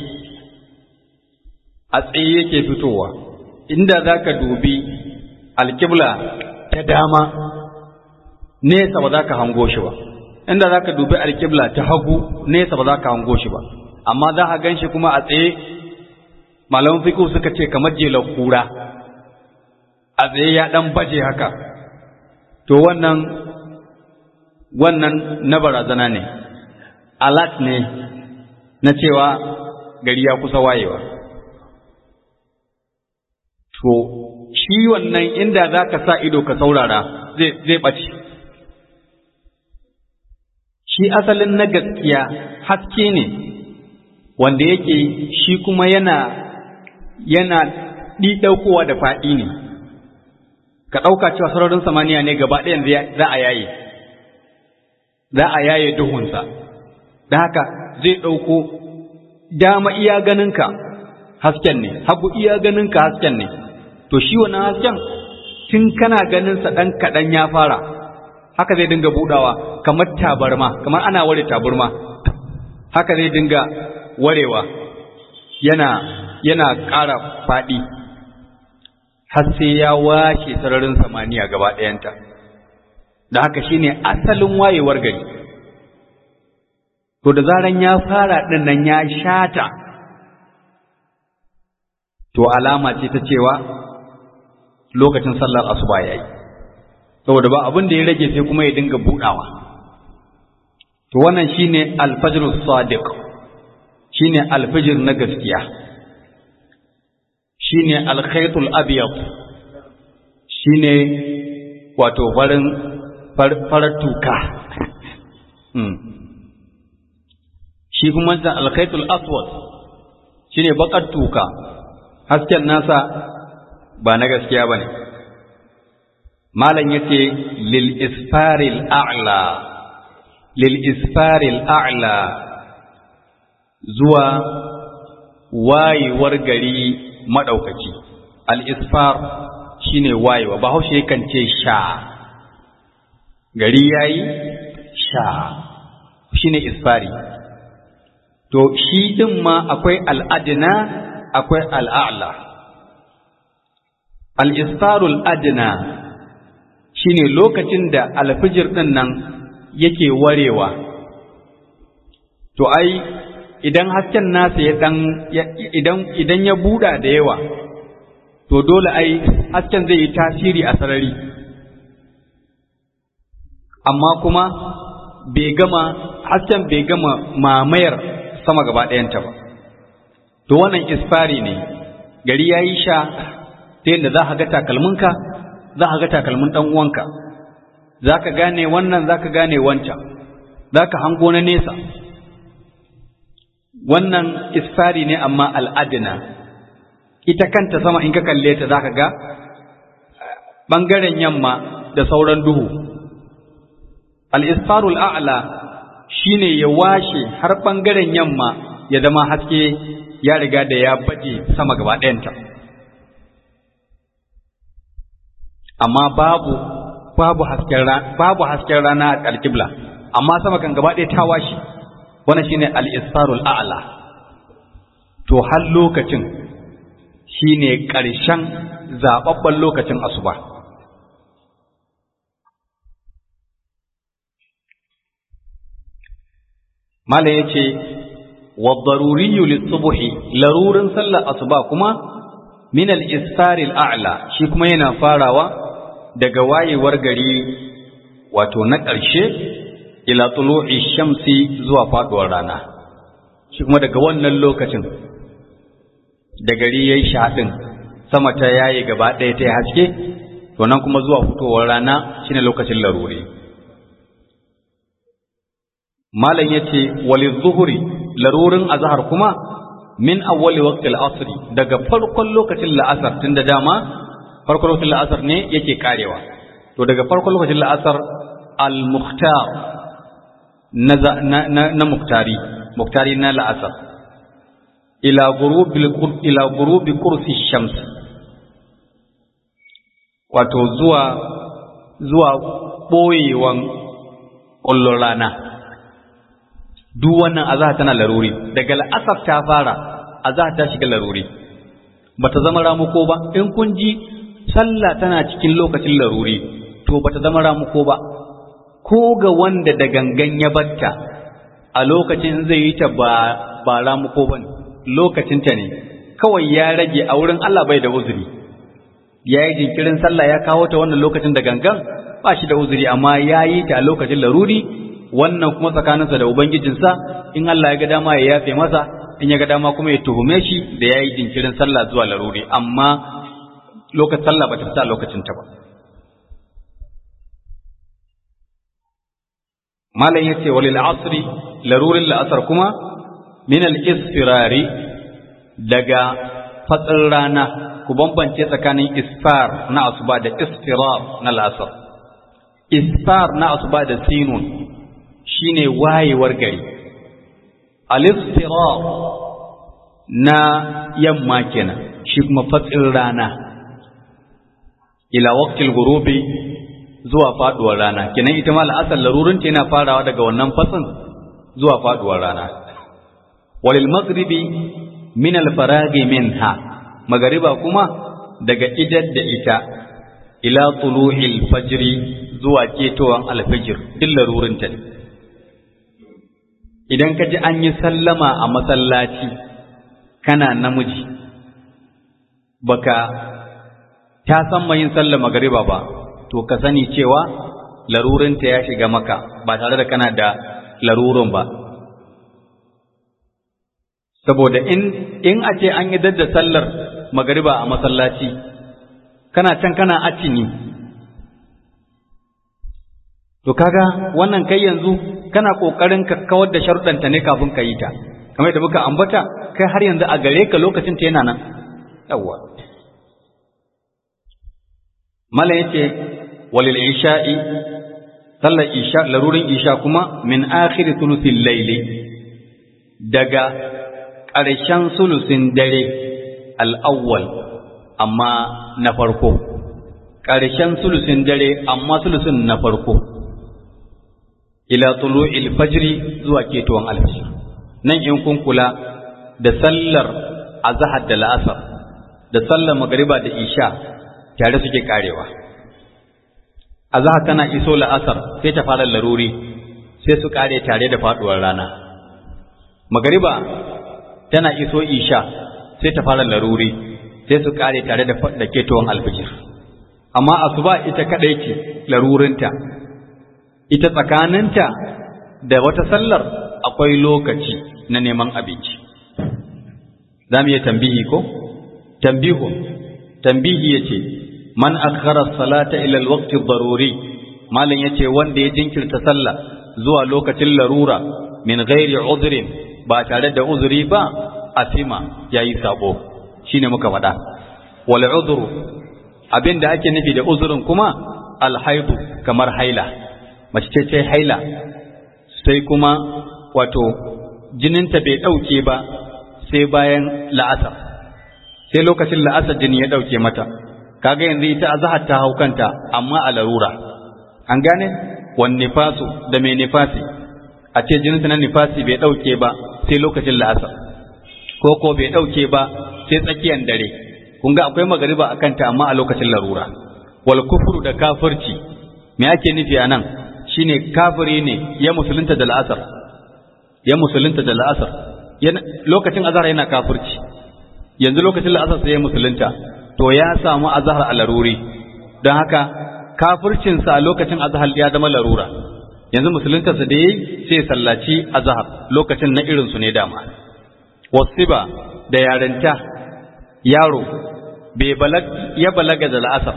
tsaye yake fitowa. Inda za ka dubi alƙibla ta dama nesa ba za ka hango shi ba, inda za ka dubi alƙibla ta hagu nesa ba za ka hango shi ba, amma za a gan shi kuma a tsaye. Malaman fiqh suka ce kamar jelar kura a tsaye ya ɗan baje haka. To wannan na barazana ne, alat ne na cewa gari ya kusa wayewa. To shi wannan inda za ka sa ido ka saurara zai ɓace. Shi asalin na gaskiya haske ne wanda yake shi kuma yana ɗaukowa da faɗi ne. Ka ɗauka cewa sararin samaniya ne gaba ɗayan za a yaye duhunsa, da haka zai ɗauko dama iya ganinka hasken ne, hagu iya ganinka hasken ne. To shi wannan hasken tun kana ganinsa ɗan kaɗan ya fara, haka zai dinga buɗawa kamar tabarma, kamar ana ware tabarma, haka zai dinga warewa yana ƙara faɗi har sai ya washe sararin samaniya gaba ɗayanta. Da haka shine asalin wayewar gari. To da zaran ya fara ɗin nan ya shata, to alama ce ta cewa lokacin sallar asuba yayi saboda ba abin da ya rage sai kuma ya dinga budawa to wannan shine al-fajrus sadiq shine al-fajr na gaskiya shine al-khaytul abyad shine wato farar tuka shi kuma da al-khaytul aswad shine bakar tuka hasken nasa ba na gaskiya bane malam yace lil isfaril a'la zuwa wayewar gari madaukaki al isfar shine wayewa bahaushe yakan ce sha gari yayi sha shine isfari to shi din ma akwai al'adna akwai al'a'la al-isfarul adna shine lokacin da alfijir din nan yake warewa to ai idan hasken nasa ya dan idan ya buda da yawa to dole ai hasken zai yi tasiri a sarari amma kuma hasken bai gama mamayar sama gaba ɗayanta ba to wannan isfari ne gari ya yi sha ta yadda za ka ga takalminka za ka ga takalmin ɗan uwanka za ka gane wannan za ka gane wancan za ka hango na nesa wannan isfari ne amma al'adina ita kanta sama in ka kalle ta za ka ga ɓangaren yamma da sauran duhu al'isfarul a'la shi ne ya washe har ɓangaren yamma ya zama haske ya riga da ya baje sama gaba ɗayanta amma babu hasken rana a alƙibla amma sama kan gaba ɗaya ta washe wannan shine al-isfarul a'la to har lokacin shine ƙarshen zababban lokacin asuba malai yace wa daruriyyu lis-subhi larurin sallar asuba kuma min al-isfaril a'la shi kuma yana farawa daga wayewar gari wato na ƙarshe ila tulu'i shamsi zuwa faduwar rana shi kuma daga wannan lokacin da gari yayi shadin sama ta yayi gaba ɗaya ta haske to nan kuma zuwa fitowar rana shine lokacin laruri malam yace walizuhri larurin azhar kuma min awwali waqtil asr daga farkon lokacin la'asar tunda dama farkon lokacin la'asar ne yake karewa to daga farkon lokacin la'asar al-mukhtar na muktari na la'asar ila gurubi kursi shams wato zuwa ɓoyewan ƙullon rana duk wannan azahar tana laruri daga la'asar ta fara azahar ta shiga laruri bata zama ramuko ba in kun ji sallah tana cikin lokacin laruri to bata zama ramuko ba ko ga wanda da gangan ya batta a lokacin zai yi ta ba ramuko bane lokacin ta ne kawai ya rage a wurin Allah bai da uzuri yayi jinkirin sallah ya kawo ta wannan lokacin da gangan ba shi da uzuri amma yayi ta a lokacin laruri wannan kuma tsakaninsa da ubangijinsa in Allah ya ga dama ya yafe masa in ya ga dama kuma ya tuhume shi da yayi jinkirin sallah zuwa laruri amma lokacin sallah ba ta fita lokacin ta ba malam yace walil asri larurin la'asar kuma min al isfirari daga fatsin rana ku bambance tsakanin isfar na asuba da isfirar na la'asar isfar na asuba da sinun shine wayewar gari al-isfirar na yamma kenan shi kuma fatsin rana ila waqtil ghurubi zuwa faduwar rana kenan ita ma la'asar larurin ta yana farawa daga wannan fatsin zuwa faduwar rana walil maghribi min al-faraghi minha magariba kuma daga idar da ita ila tulu'il fajri zuwa ketowan al-fajr duk larurin ta idan ka ji an yi sallama a masallaci kana namiji baka ta san mai yin sallar magariba ba, to ka sani cewa larurinta ya shiga maka ba tare da kana da larurin ba. Saboda in a ce an yi dadda sallar magariba a masallaci, kana can kana acini, to kaga wannan kai yanzu kana kokarin ka kawar da sharuɗanta ne kafin ka yi ta, kamar da muka ambata kai har yanzu a gare ka lokacin ta yana nan. Yawwa mala yace walil isha'i, sallar isha, larurin isha kuma min akhir thuluthil layli, daga ƙarshen sulusin dare al-awwal, amma na farko, ƙarshen sulusin dare amma sulusin na farko, ila tulu'il fajri, zuwa ketowar alfajir. Nan in kun kula da sallar azhar da la'asar da sallar magriba da isha tare suke karewa. Azhar tana iso la'asar sai ta fara laruri, sai su kare tare da faduwar rana. Magriba tana iso isha sai ta fara laruri, sai su kare tare da ketowar alfajir. Amma asuba ita kadai ce larurinta, ita tsakaninta da wata sallar akwai lokaci na neman abinci. Za mu yi tambihi ko? Tambihi yace man akhara salata ila alwaqti ad-daruri, malan yace wanda ya jinkirta sallah zuwa lokacin larura min ghairi udhrin, ba tare da uzuri ba, asima yayi sabo. Shine muka faɗa. Wal udhru, abinda ake nufi da uzurin kuma alhaidu, kamar haila. Mace ce haila sai kuma wato jininta bai dauke ba sai bayan la'asar, sai lokacin la'asar jini ya dauke mata, kaga yanzu ita azhar ta haukanta amma a larura. An gane? Wan nifasu, da mai nifasi, a ce jininta na nifasi bai dauke ba sai lokacin la'asar, ko bai dauke ba sai tsakiyar dare. Kun ga akwai magariba akan ta amma a lokacin larura. Wal kufru, da kafirci. Me ake nufi anan? Shine kafiri ne ya musulunta da la'asar, lokacin azhar yana kafirci, yanzu lokacin la'asar sai ya musulunta, to ya samu azhar a laruri, don haka kafircinsa a lokacin azhar ya zama larura. Yanzu musuluntarsa da yayi sai ya sallaci azhar, lokacin na irinsu ne dama. Wasiba, da yarinta, yaro ya balaga da la'asar,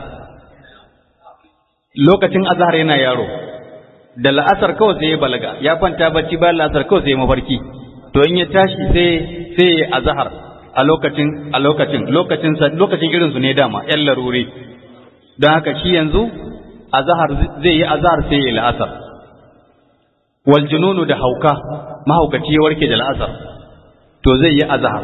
lokacin azhar yana yaro, da la'asar kawai sai ya balaga, ya kwanta bacci bayan la'asar kawai sai ya mafarki, to in ya tashi sai ya azhar a lokacin irin su ne dama yan laruri, don haka shi yanzu azhar zai yi azhar sai ya la'asar. Wal jununu, da hauka, mahaukaci ya warke da la'asar, to zai yi azhar.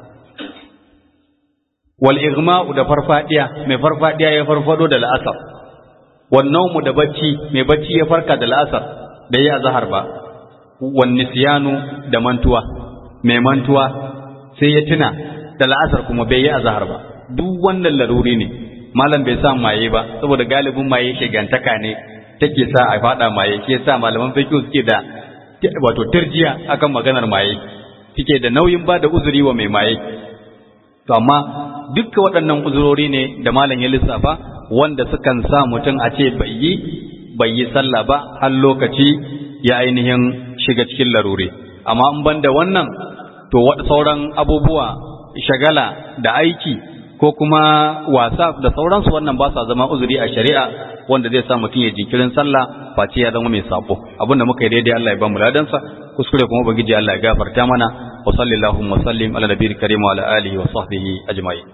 Wal igma'u, da farfadiya, mai farfadiya ya farfado da la'asar. Wan nawmu, da bacci, mai bacci ya farka da la'asar, da yi azhar ba. Wan nisyanu, da mantuwa, mai mantuwa sai ya tuna da la'asar kuma bai yi azhar ba. Duk wannan laruri ne. Malam bai sa maye ba, saboda galibin maye shigantaka ne take sa a fada maye. Shi yasa malaman fiqh suke da wato tarjiya akan maganar maye, suke da nauyin ba da uzuri wa mai maye. To amma dukkan waɗannan uzurori ne da malam ya lissafa, wanda sukan sa mutum a ce bai yi sallah ba har lokaci ya ainihin shiga cikin laruri. Amma in banda wannan, to sauran abubuwa, shagala da aiki ko kuma wasa da sauransu, wannan ba sa zama uzuri a shari'a wanda zai sa mutum ya jinkirin sallah face ya zama mai sabo. Abinda muka yi daidai Allah ya ba mu ladansa, kuskure kuma ubangiji Allah ya gafarta mana. Wa sallallahu wa sallim ala nabiyil karim wa ala alihi wa sahbihi ajma'in.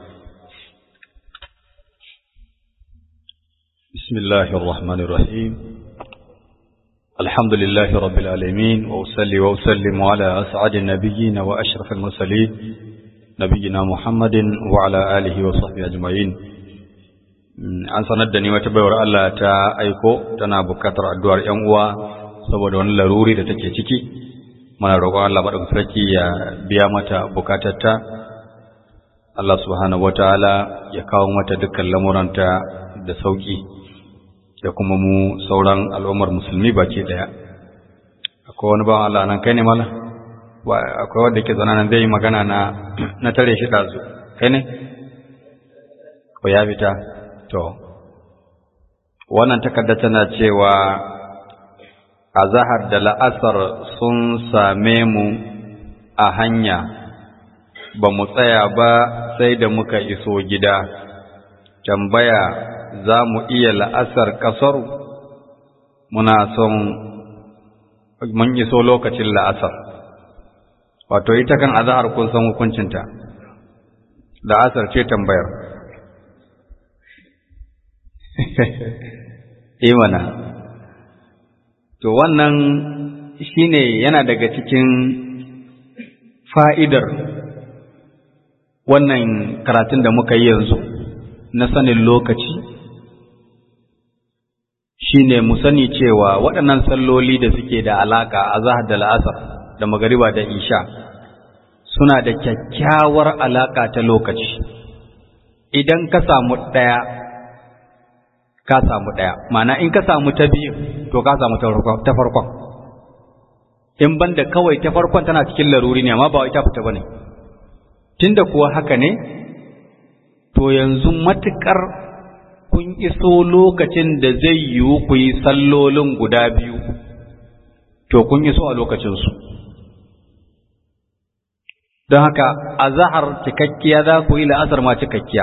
Bismillahir rahmanir rahim. Alhamdulillahi rabbil alamin, wa usalli wa usallimu ala as'adin nabiyyin wa ashrafil mursalin, nabiyina Muhammadin wa ala alihi wa sahbihi ajma'in. An sanar da ni wata baiwar Allah ta aiko tana bukatar addu'ar ƴan uwa saboda wani laruri da take ciki. Muna roƙon Allah madaukakin sarki ya biya mata bukatarta. Allah subhanahu wataala ya kawo mata dukkan lamuranta da sauki, da kuma mu sauran al'ummar musulmi baki daya. Akwai wani bawan Allah nan, kai ne mala? Akwai wanda yake zauna nan zai yi magana na tare shi dazu. Kai ne? Ko ya fita? to wannan takarda tana cewa azhar da la'asar sun same mu a hanya ba mu tsaya ba sai da muka iso gida. Tambaya, za mu iya la'asar kasaru? Muna son mun iso lokacin la'asar. Wato ita kan azhar kun san hukuncinta, la'asar ce tambayar. Imana. To wannan shine yana daga cikin fa'idar wannan karatun da muka yi yanzu na sanin lokaci, shine mu sani cewa waɗannan salloli da suke da alaka azhar da la'asar da magariba da isha suna da kyakkyawar alaka ta lokaci. Idan ka samu ɗaya ka samu ɗaya, ma'ana in ka samu ta biyu to ka samu ta farkon. In banda kawai ta farkon tana cikin laruri ne amma ba wai ta fita bane. Tunda kuwa haka ne, to yanzu matukar kun iso lokacin da zai yiwu ku yi sallolin guda biyu, to kun iso a lokacinsu. Don haka azhar cikakkiya za ku yi, la'asar ma cikakkiya.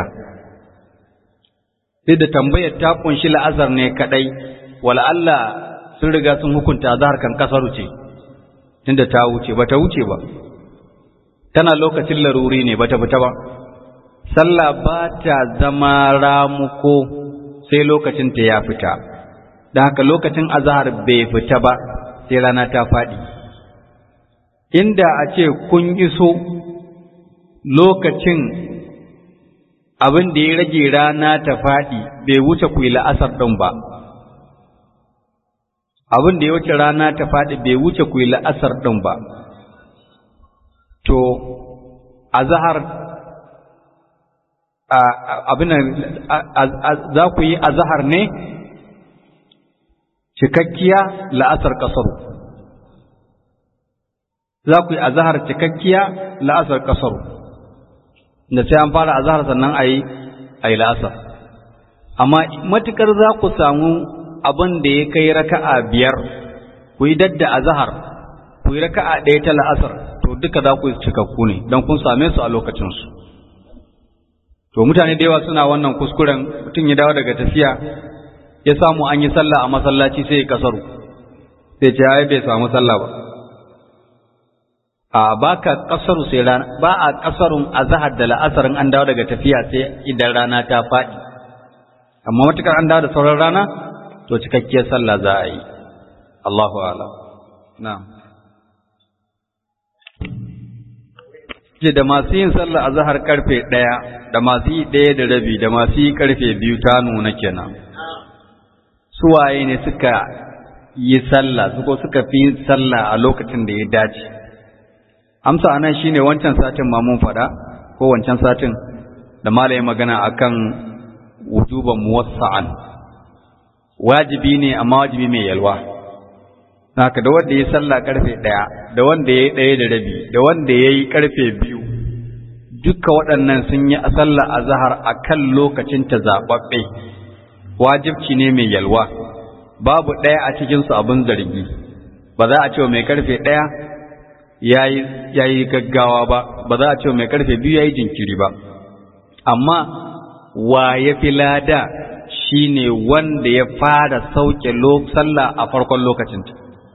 Duk da tambayar ta kunshi la'asar ne kadai, wala Allah sun riga sun hukunta azhar kan kasaru ce, tunda ta wuce ba ta wuce ba, tana lokacin laruri ne ba ta fita ba. Sallah ba ta zama ramuko sai lokacin ta ya fita, da haka lokacin azhar bai fita ba sai rana ta faɗi. Inda a ce kun iso lokacin abin da ya rage rana ta faɗi bai wuce ku yi la'asar ɗin ba, abin da ya wuce rana ta faɗi bai wuce ku yi la'asar ɗin ba, to azhar abin za ku yi azhar ne cikakkiya, la'asar kasaru. Za ku yi azhar cikakkiya, la'asar kasaru, da sai an fara azhar sannan a yi la'asar. Amma matukar za ku samu abin da ya kai raka'a 5, ku yi dadda azhar, ku yi raka'a 1 ta la'asar, to duka za ku yi cikakku ne don kun same su a lokacinsu. To mutane da yawa suna wannan kuskuren, mutum ya dawo daga tafiya ya samu an yi sallah a masallaci sai ya kasaru, sai ce ai bai samu sallah ba. A baka kasaru sai rana, ba a kasarun azhar da la'asar an dawo daga tafiya sai idan rana ta faɗi. Amma matukar an dawo da sauran rana to cikakkiyar sallah za a yi. Allahu a'lam. Na'am. Da masu yin sallah azhar karfe 1 da masu yi 1:30 da masu yi karfe 2 ta nuna kenan. Su waye ne suka yi sallah, suka fi sallah a lokacin da ya dace? Amsa anan shine wancan satin ma mun fada, ko wancan satin da malai magana akan wujuban muwassa'an. Wajibi ne amma wajibi mai yalwa. Haka da wanda ya sallah karfe 1 da wanda ya yi 1:30 da wanda ya yi karfe 2, duka waɗannan sun yi sallah azhar akan lokacin ta zababbe. Wajibci ne mai yalwa, babu ɗaya a cikin su abin zargi. Ba za a ce mai karfe 1 yayi gaggawa ba, ba za a ce mai karfe 2 yayi jinkiri ba. Amma wa ya fi lada shine wanda ya fara sauke sallah a farkon lokacinta.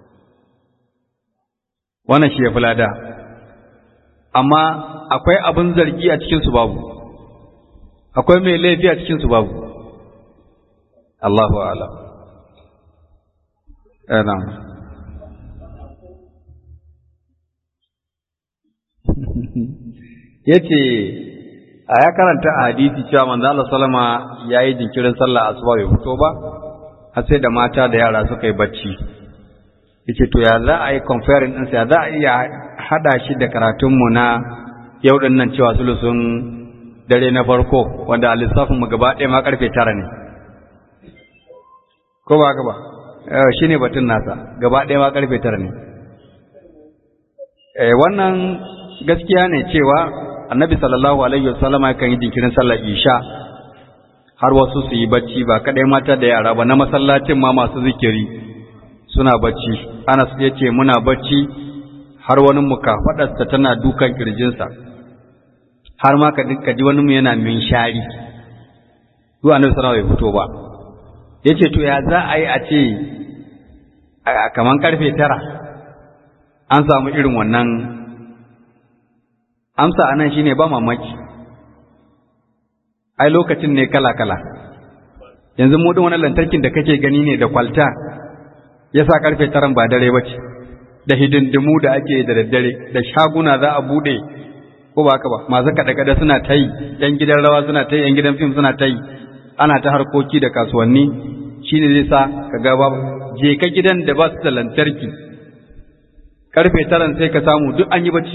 Wannan shi ya fi lada. Amma akwai abin zargi a cikin su babu, akwai mai laifi a cikin su babu. Allahu a'lam. Na'am. Yace ya karanta a hadisi cewa manzo Allah sallama yayi jinkirin sallah asuba bai fito ba har sai da mata da yara suka yi bacci. Yace to ya za a yi comparing din sai za a iya hada shi da karatun mu na yau din nan cewa sulusun dare na farko wanda a lissafin mu gaba ɗaya ma karfe 9 ne. Ko ba haka ba? Shine batun nasa, gaba ɗaya ma karfe 9 ne. Wannan gaskiya ne cewa Annabi sallallahu alaihi wasallama kan yi jinkirin sallar isha har wasu su yi bacci, ba kadai mata da yara ba, na masallacin ma masu zikiri suna bacci. Anas ya ce muna bacci har wani mu kafadarsa tana dukan kirjinsa, har ma ka ji wani mu yana min shari. Zuwa Annabi sallallahu alaihi wasallam bai fito ba. Yace to ya za a yi a ce kaman karfe 9 an samu irin wannan? Amsa anan shine ba mamaki. Ai lokacin ne kala-kala. Yanzu mu din wannan lantarkin da kake gani ne da kwalta yasa karfe 9 ba dare bace. Da hidindimu da ake da daddare, da shaguna za a bude ko ba haka ba, masu kada-kada suna ta yi, yan gidan rawa suna ta yi, yan gidan fim suna ta yi, ana ta harkoki da kasuwanni, shine zai sa ka ga babu. Je ka gidan da ba su da lantarki karfe 9 sai ka samu duk an yi bacci.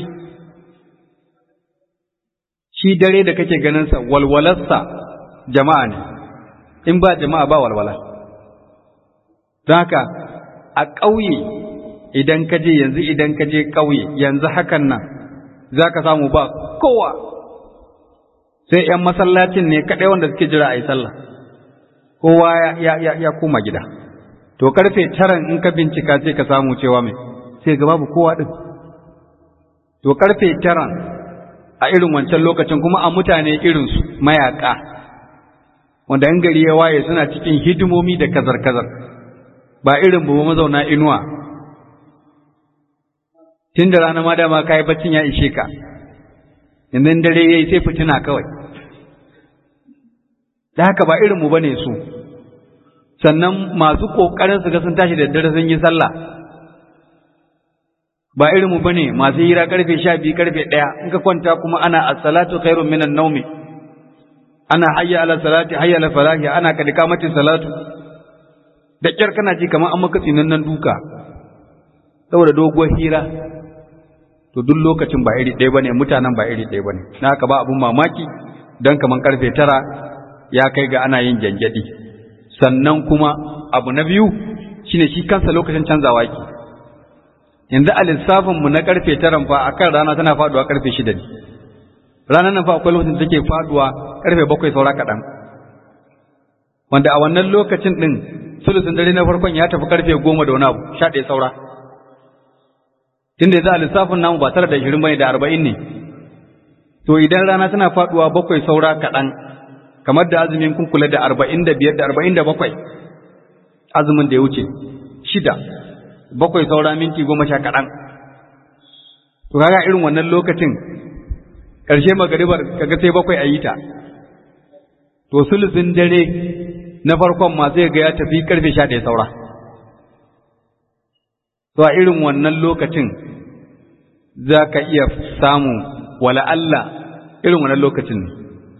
Shi dare da kake ganin sa walwalarsa jama'a ne, in ba jama'a ba walwala. Don haka a ƙauye idan ka je ƙauye yanzu hakan nan za ka samu ba kowa, sai ‘yan masallacin ne kaɗai wanda suke jira a yi sallah, kowa ya koma gida. To karfe 9 in ka bincika sai ka samu cewa mai sai ga babu kowa ɗin. To karfe 9 a irin wancan lokacin kuma a mutane irinsu mayaƙa, wanda in gari ya waye suna cikin hidimomi da kazar-kazar, ba irin bu mazauna inuwa. Tun da rana ma dama kayi baccin ya ishe ka, yanzu dare yayi sai fitina kawai. Da haka ba irin mu bane su. Sannan masu kokarin su ga sun tashi da dare sun yi sallah, ba irin mu bane masu hira karfe 12 karfe 1 in ka kwanta kuma ana as-salatu khairun minan nawmi, ana hayya ala salati hayya ala falahi, ana kad kamati salatu. Da kyar kana ji kamar an maka nan duka saboda doguwar hira. To duk lokacin ba iri ɗaya bane, mutanen ba iri ɗaya bane. Na haka ba abun mamaki dan kaman karfe 9 ya kai ga ana yin gyangyaɗi. Sannan kuma abu na biyu shine shi kansa lokacin canzawa yake. Yanzu a lissafin mu na karfe 9 fa akan rana tana faduwa karfe 6 ne. Ranar nan fa akwai lokacin da take faduwa karfe 7 saura kaɗan, wanda a wannan lokacin din sulusun dare na farkon ya tafi karfe 10 da wani abu, 11 saura. Tunda za a lissafin namu ba 9:20 bane da 40 ne. To idan rana tana faduwa 7 saura kaɗan, kamar da azumin kun kula da 45 da 47 azumin da ya wuce 6 7 saura minti 10 kaɗan. To kaga irin wannan lokacin ƙarshe magaribar kaga sai 7 a yi ta. To sulusun dare na farkon ma sai ga ya tafi karfe 11 saura. To a irin wannan lokacin za ka iya samu wala Allah irin wannan lokacin ne.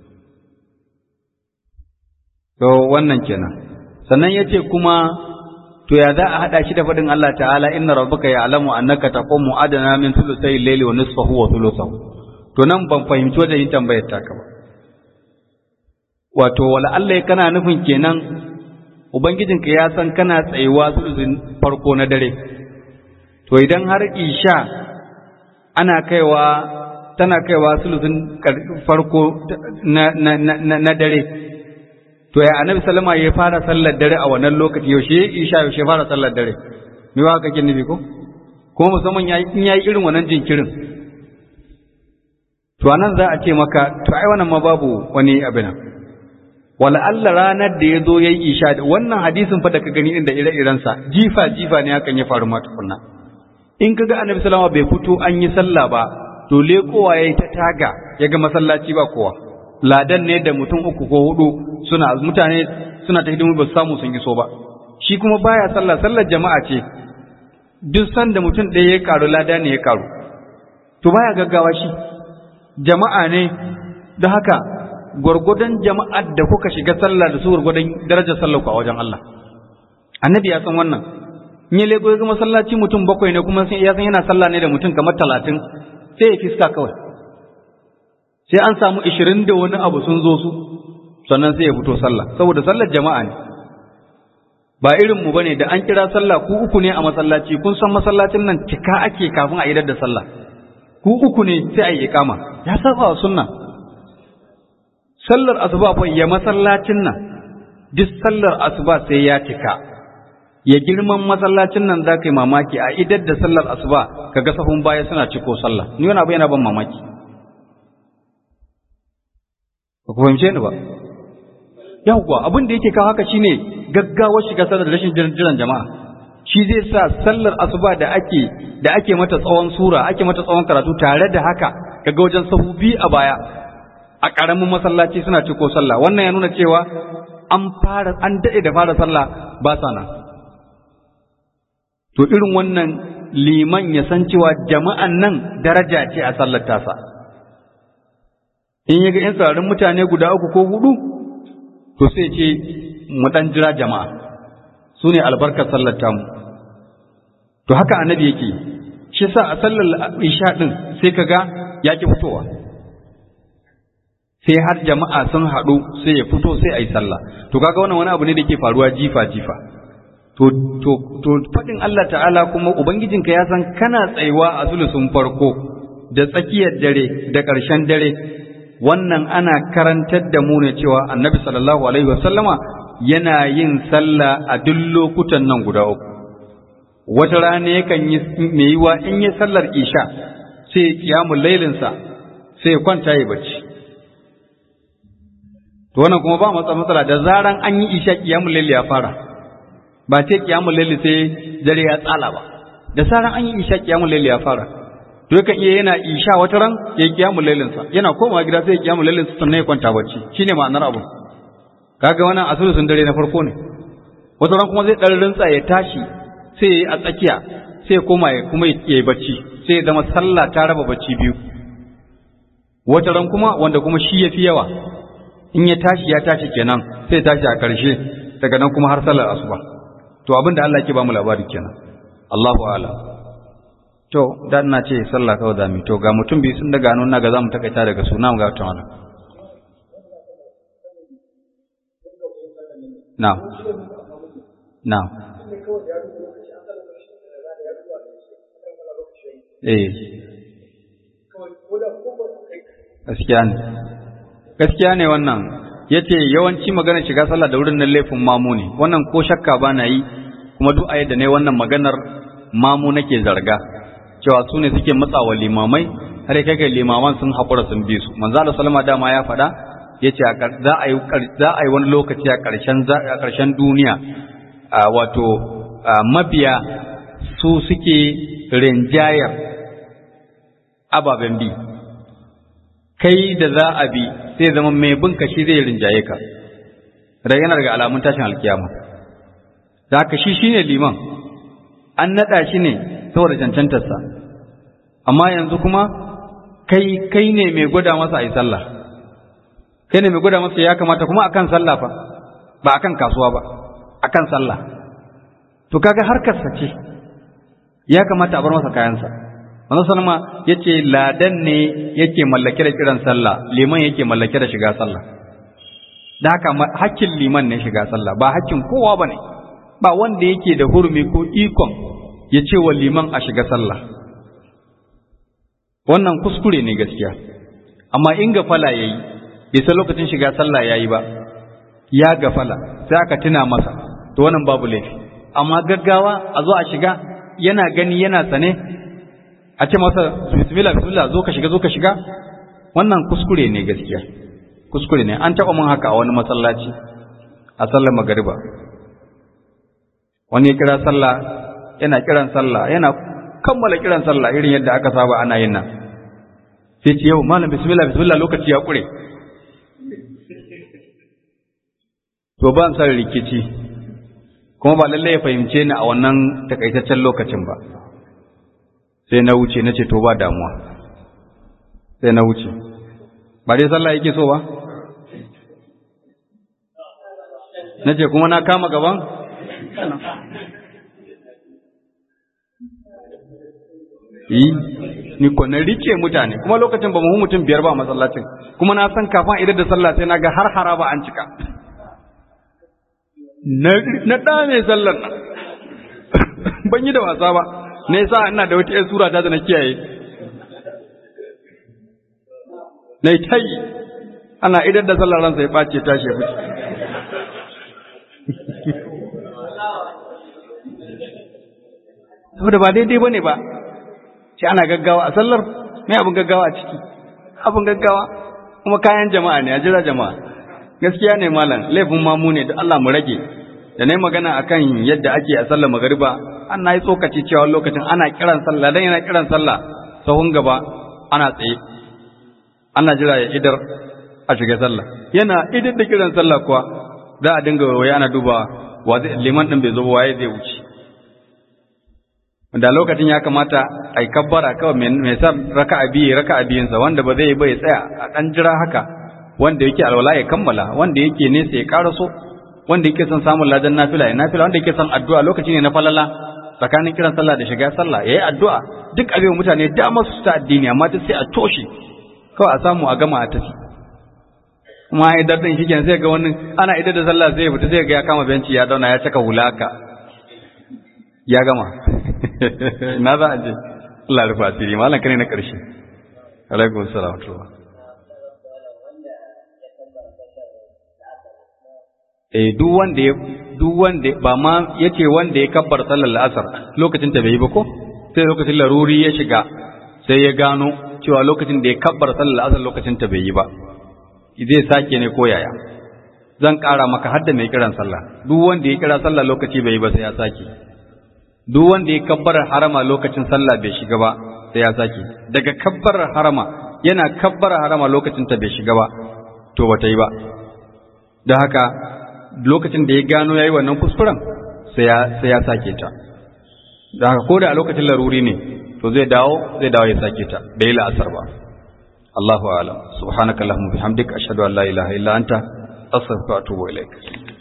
To wannan kenan. Sannan yace kuma to ya za a hada shi da fadin Allah ta'ala inna rabbaka ya'lamu annaka taqumu adana min thuluthay al-layli wa nisfahu wa thuluthahu. To nan ban fahimci wajen yin tambayar taka ba. Wato wala Allah kana nufin kenan ubangijinka ya san kana tsayuwa thuluthin farko na dare. To idan har isha ana tana kaiwa thuluthin farko na dare, to ya annabi sallama ya fara sallar dare a wannan lokaci, yaushe fara sallar dare, me wa kake nufi ko kuma musamman in yayi irin wannan jinkirin. To anan za a ce maka to ai wannan ma babu wani abin. Wala Allah ranar da yazo yayi isha, wannan hadisin fa da ka gani inda ire-iren sa jifa ne hakan ya faru ma tukunna. In kaga annabi sallama bai fito an yi sallah ba, to lekowa yayi ta taga yaga masallaci ba kowa. Ladan ne da mutum 3 ko 4 mutane suna ta hidimu ba su samu sun iso ba. Shi kuma baya sallar jama'a ce, duk sanda mutum ɗaya ya karu lada ne ya karu, to baya gaggawa shi, jama'a ne. Da haka gwargwadon jama'ar da kuka shiga sallah da su gwargwadon darajar sallar ku a wajen Allah. Annabi ya san wannan. In ya lego ya ga masallaci mutum 7 ne kuma ya san yana sallah ne da mutum kamar 30, sai ya fiska kawai. Sai an samu 20 da wani abu sun zo su, sannan sai ya fito sallah, saboda sallar jama'a ne. Ba irin mu bane da an kira sallah ku 3 ne a masallaci, kun san masallacin nan cika ake kafin a idar da sallah. Ku 3 ne sai a yi iqama. Ya saba wa sunna. sallar asuba fa ya masallacin nan duk sallar asuba sai ya cika, ya girman masallacin nan za ka yi mamaki a idar da sallar asuba ka ga sahun baya suna ciko sallah. Ni wani abu yana ban mamaki, ba ku fahimce ni ba. Yawwa abin da yake kawo haka shine gaggawar shiga sallar da rashin jiran jama'a. Shi zai sa sallar asuba da ake mata tsawon sura, ake mata tsawon karatu, tare da haka kaga wajen sahu biyu a baya a ƙaramin masallaci suna ciko sallah. Wannan ya nuna cewa an daɗe da fara sallah ba sa nan. To irin wannan liman ya san cewa jama'an nan daraja ce a sallar tasa. In yaga 'yan tsararin mutane guda 3 ko 4, to sai ce mu ɗan jira jama'a, su ne albarkar sallar tamu. To haka annabi yake, shi sa a sallar isha ɗin sai ka ga ya ƙi fitowa, sai har jama'a sun haɗu sai ya fito sai a yi sallah. To kaga wannan wani abu ne da ke faruwa jifa-jifa. To faɗin Allah ta'ala kuma Ubangijinka ya san kana tsayuwa a sulusun farko da tsakiyar dare da ƙarshen dare. Wannan ana karantar da mu ne cewa annabi sallallahu alaihi wasallama yana yin sallah a duk lokutan nan guda 3. Wata rana yakan yi mai yiwa in yi sallar isha sai ya kiyamul lailinsa sai ya kwanta ya bacci. To wannan kuma ba matsala, da zaran an yi isha kiyamul laili ya fara, ba ce kiyamul laili sai dare ya tsala ba, da zaran an yi isha kiyamul laili ya fara. To yakan iya yana isha wata ran ya yi kiyamul lailinsa, yana komawa gida sai ya kiyamul lailinsa sannan ya kwanta bacci. Shine ma'anar abu. Kaga wannan asulusun dare na farko ne. Wata ran kuma zai dan rintsa ya tashi sai ya yi a tsakiya sai ya koma ya kuma yi bacci, sai ya zama sallah ta raba bacci biyu. Wata ran kuma wanda kuma shi yafi yawa, in ya tashi kenan sai ya tashi a ƙarshe, daga nan kuma har sallar asuba. To abin da Allah ke ba mu labari kenan. Allahu a'lam. To da ina ce sallah kawai zamu, to ga mutum biyu sun daga hannun naga zamu takaita daga suna mu ga ta wannan. Na'am. Na'am. Gaskiya ne wannan. Yace yawanci magana shiga sallah da wurin nan laifin mamu ne. Wannan ko shakka ba na yi, kuma duk a yadda ne wannan maganar mamu nake zarga. Cewa su ne suke matsawa limamai, har kai limaman sun haƙura sun bi su. Manzo Allah sallama dama ya faɗa, yace za a yi wani lokaci a ƙarshen duniya, wato mabiya su suke rinjayar ababen bi. Kai da za a bi sai zama mai bin ka shi zai rinjaye ka. Yana daga alamun tashin alkiyama. Da haka shi shine liman, an naɗa shi ne saboda cancantarsa, amma yanzu kuma kai ne mai gwada masa a yi sallah, kai ne mai gwada masa ya kamata, kuma akan sallah fa, ba akan kasuwa ba, akan sallah. To kaga harkarsa ce, ya kamata a bar masa kayansa. Manzo sallama yace ladan ne yake mallake da kiran sallah, liman yake mallake da shiga sallah. Da haka hakkin liman ne shiga sallah, ba hakkin kowa bane, ba wanda yake da hurumi ko ikon ya ce wa liman a shiga sallah. Wannan kuskure ne gaskiya. Amma in gafala yayi, bai san lokacin shiga sallah yayi ba, ya gafala sai aka tuna masa, to wannan babu laifi. Amma gaggawa a zo a shiga, yana gani yana sane, a ce masa bismillah zo ka shiga, wannan kuskure ne gaskiya. Kuskure ne. An taɓa mun haka a wani masallaci a sallar magariba. Wani ya kira sallah, yana kiran sallah, yana kammala kiran sallah irin yadda aka saba ana yin nan, sai ce yau malam bismillah lokaci ya kure. To ban san rikici, kuma ba lallai ya fahimce ni a wannan takaitaccen lokacin ba. Sai na wuce, na ce to ba damuwa, sai na wuce. Ba dai sallah yake so ba? Na ce kuma na kama gaban? Ni ko na rike mutane, kuma lokacin ba mu mutum 5 ba a masallacin, kuma na san kafin idan da sallah sai na ga har haraba an cika. Na ɗame sallar nan, ban yi da wasa ba. Ne yasa ina da wata ƴar sura ta da na kiyaye, na yi tayi ana idar da sallar ransa ya ɓace tashi ya fice. Saboda ba daidai ba ne ba, sai ana gaggawa a sallar, mai abin gaggawa a ciki, abin gaggawa kuma kayan jama'a ne, a jira jama'a. Gaskiya ne malam, laifin mamu ne da Allah mu rage, da na yi magana akan yadda ake a sallar magariba, an na yi tsokaci cewa lokacin ana kiran sallah, dan yana kiran sallah, sahun gaba ana tsaye, ana jira ya idar a shiga sallah. Yana idar da kiran sallah kuwa, za a dinga waya ana dubawa, liman ɗin bai zo waye zai wuce. Da lokacin ya kamata a yi kabbara kawai mai sa raka'a biyunsa, wanda ba zai yi ba ya tsaya a ɗan jira haka, wanda yake alwala ya kammala, wanda yake nesa ya karaso, wanda yake son samun ladan nafila ya nafila, wanda yake son addu'a lokaci ne na falala tsakanin kiran sallah da shiga sallah yayi addu'a. Duk abin mutane dama su ta addini, amma duk sai a toshe kawai a samu a gama a tafi. Kuma idar din shikenan sai ga wani ana idar da sallah sai ya fita sai ga ya kama benci ya dauna ya caka hulaka ya gama. Na za a je Allah rufa asiri malam kane na ƙarshe. Alaikum salam. Duk wanda ba ma yace wanda ya kabbar sallar la'asar lokacin ta bai yi ba ko sai lokacin laruri ya shiga sai ya gano cewa lokacin da ya kabbar sallar la'asar lokacin ta bai yi ba, zai sake ne ko yaya? Zan ƙara maka hadda mai kiran sallah, duk wanda ya kira sallah lokaci bai yi ba sai ya sake. Duk wanda ya kabbar harama lokacin sallah bai shiga ba sai ya sake. Daga kabbar harama yana kabbar harama lokacin ta bai shiga ba to bata yi ba. Don haka lokacin da ya gano yayi wannan kuskuren sai ya sake ta. Don haka ko da a lokacin laruri ne to zai dawo ya sake ta, bai la'asar ba. Allahu a'lam. Subhanakallahumma bihamdika ashhadu an la ilaha illa anta astaghfiruka wa atubu ilaik.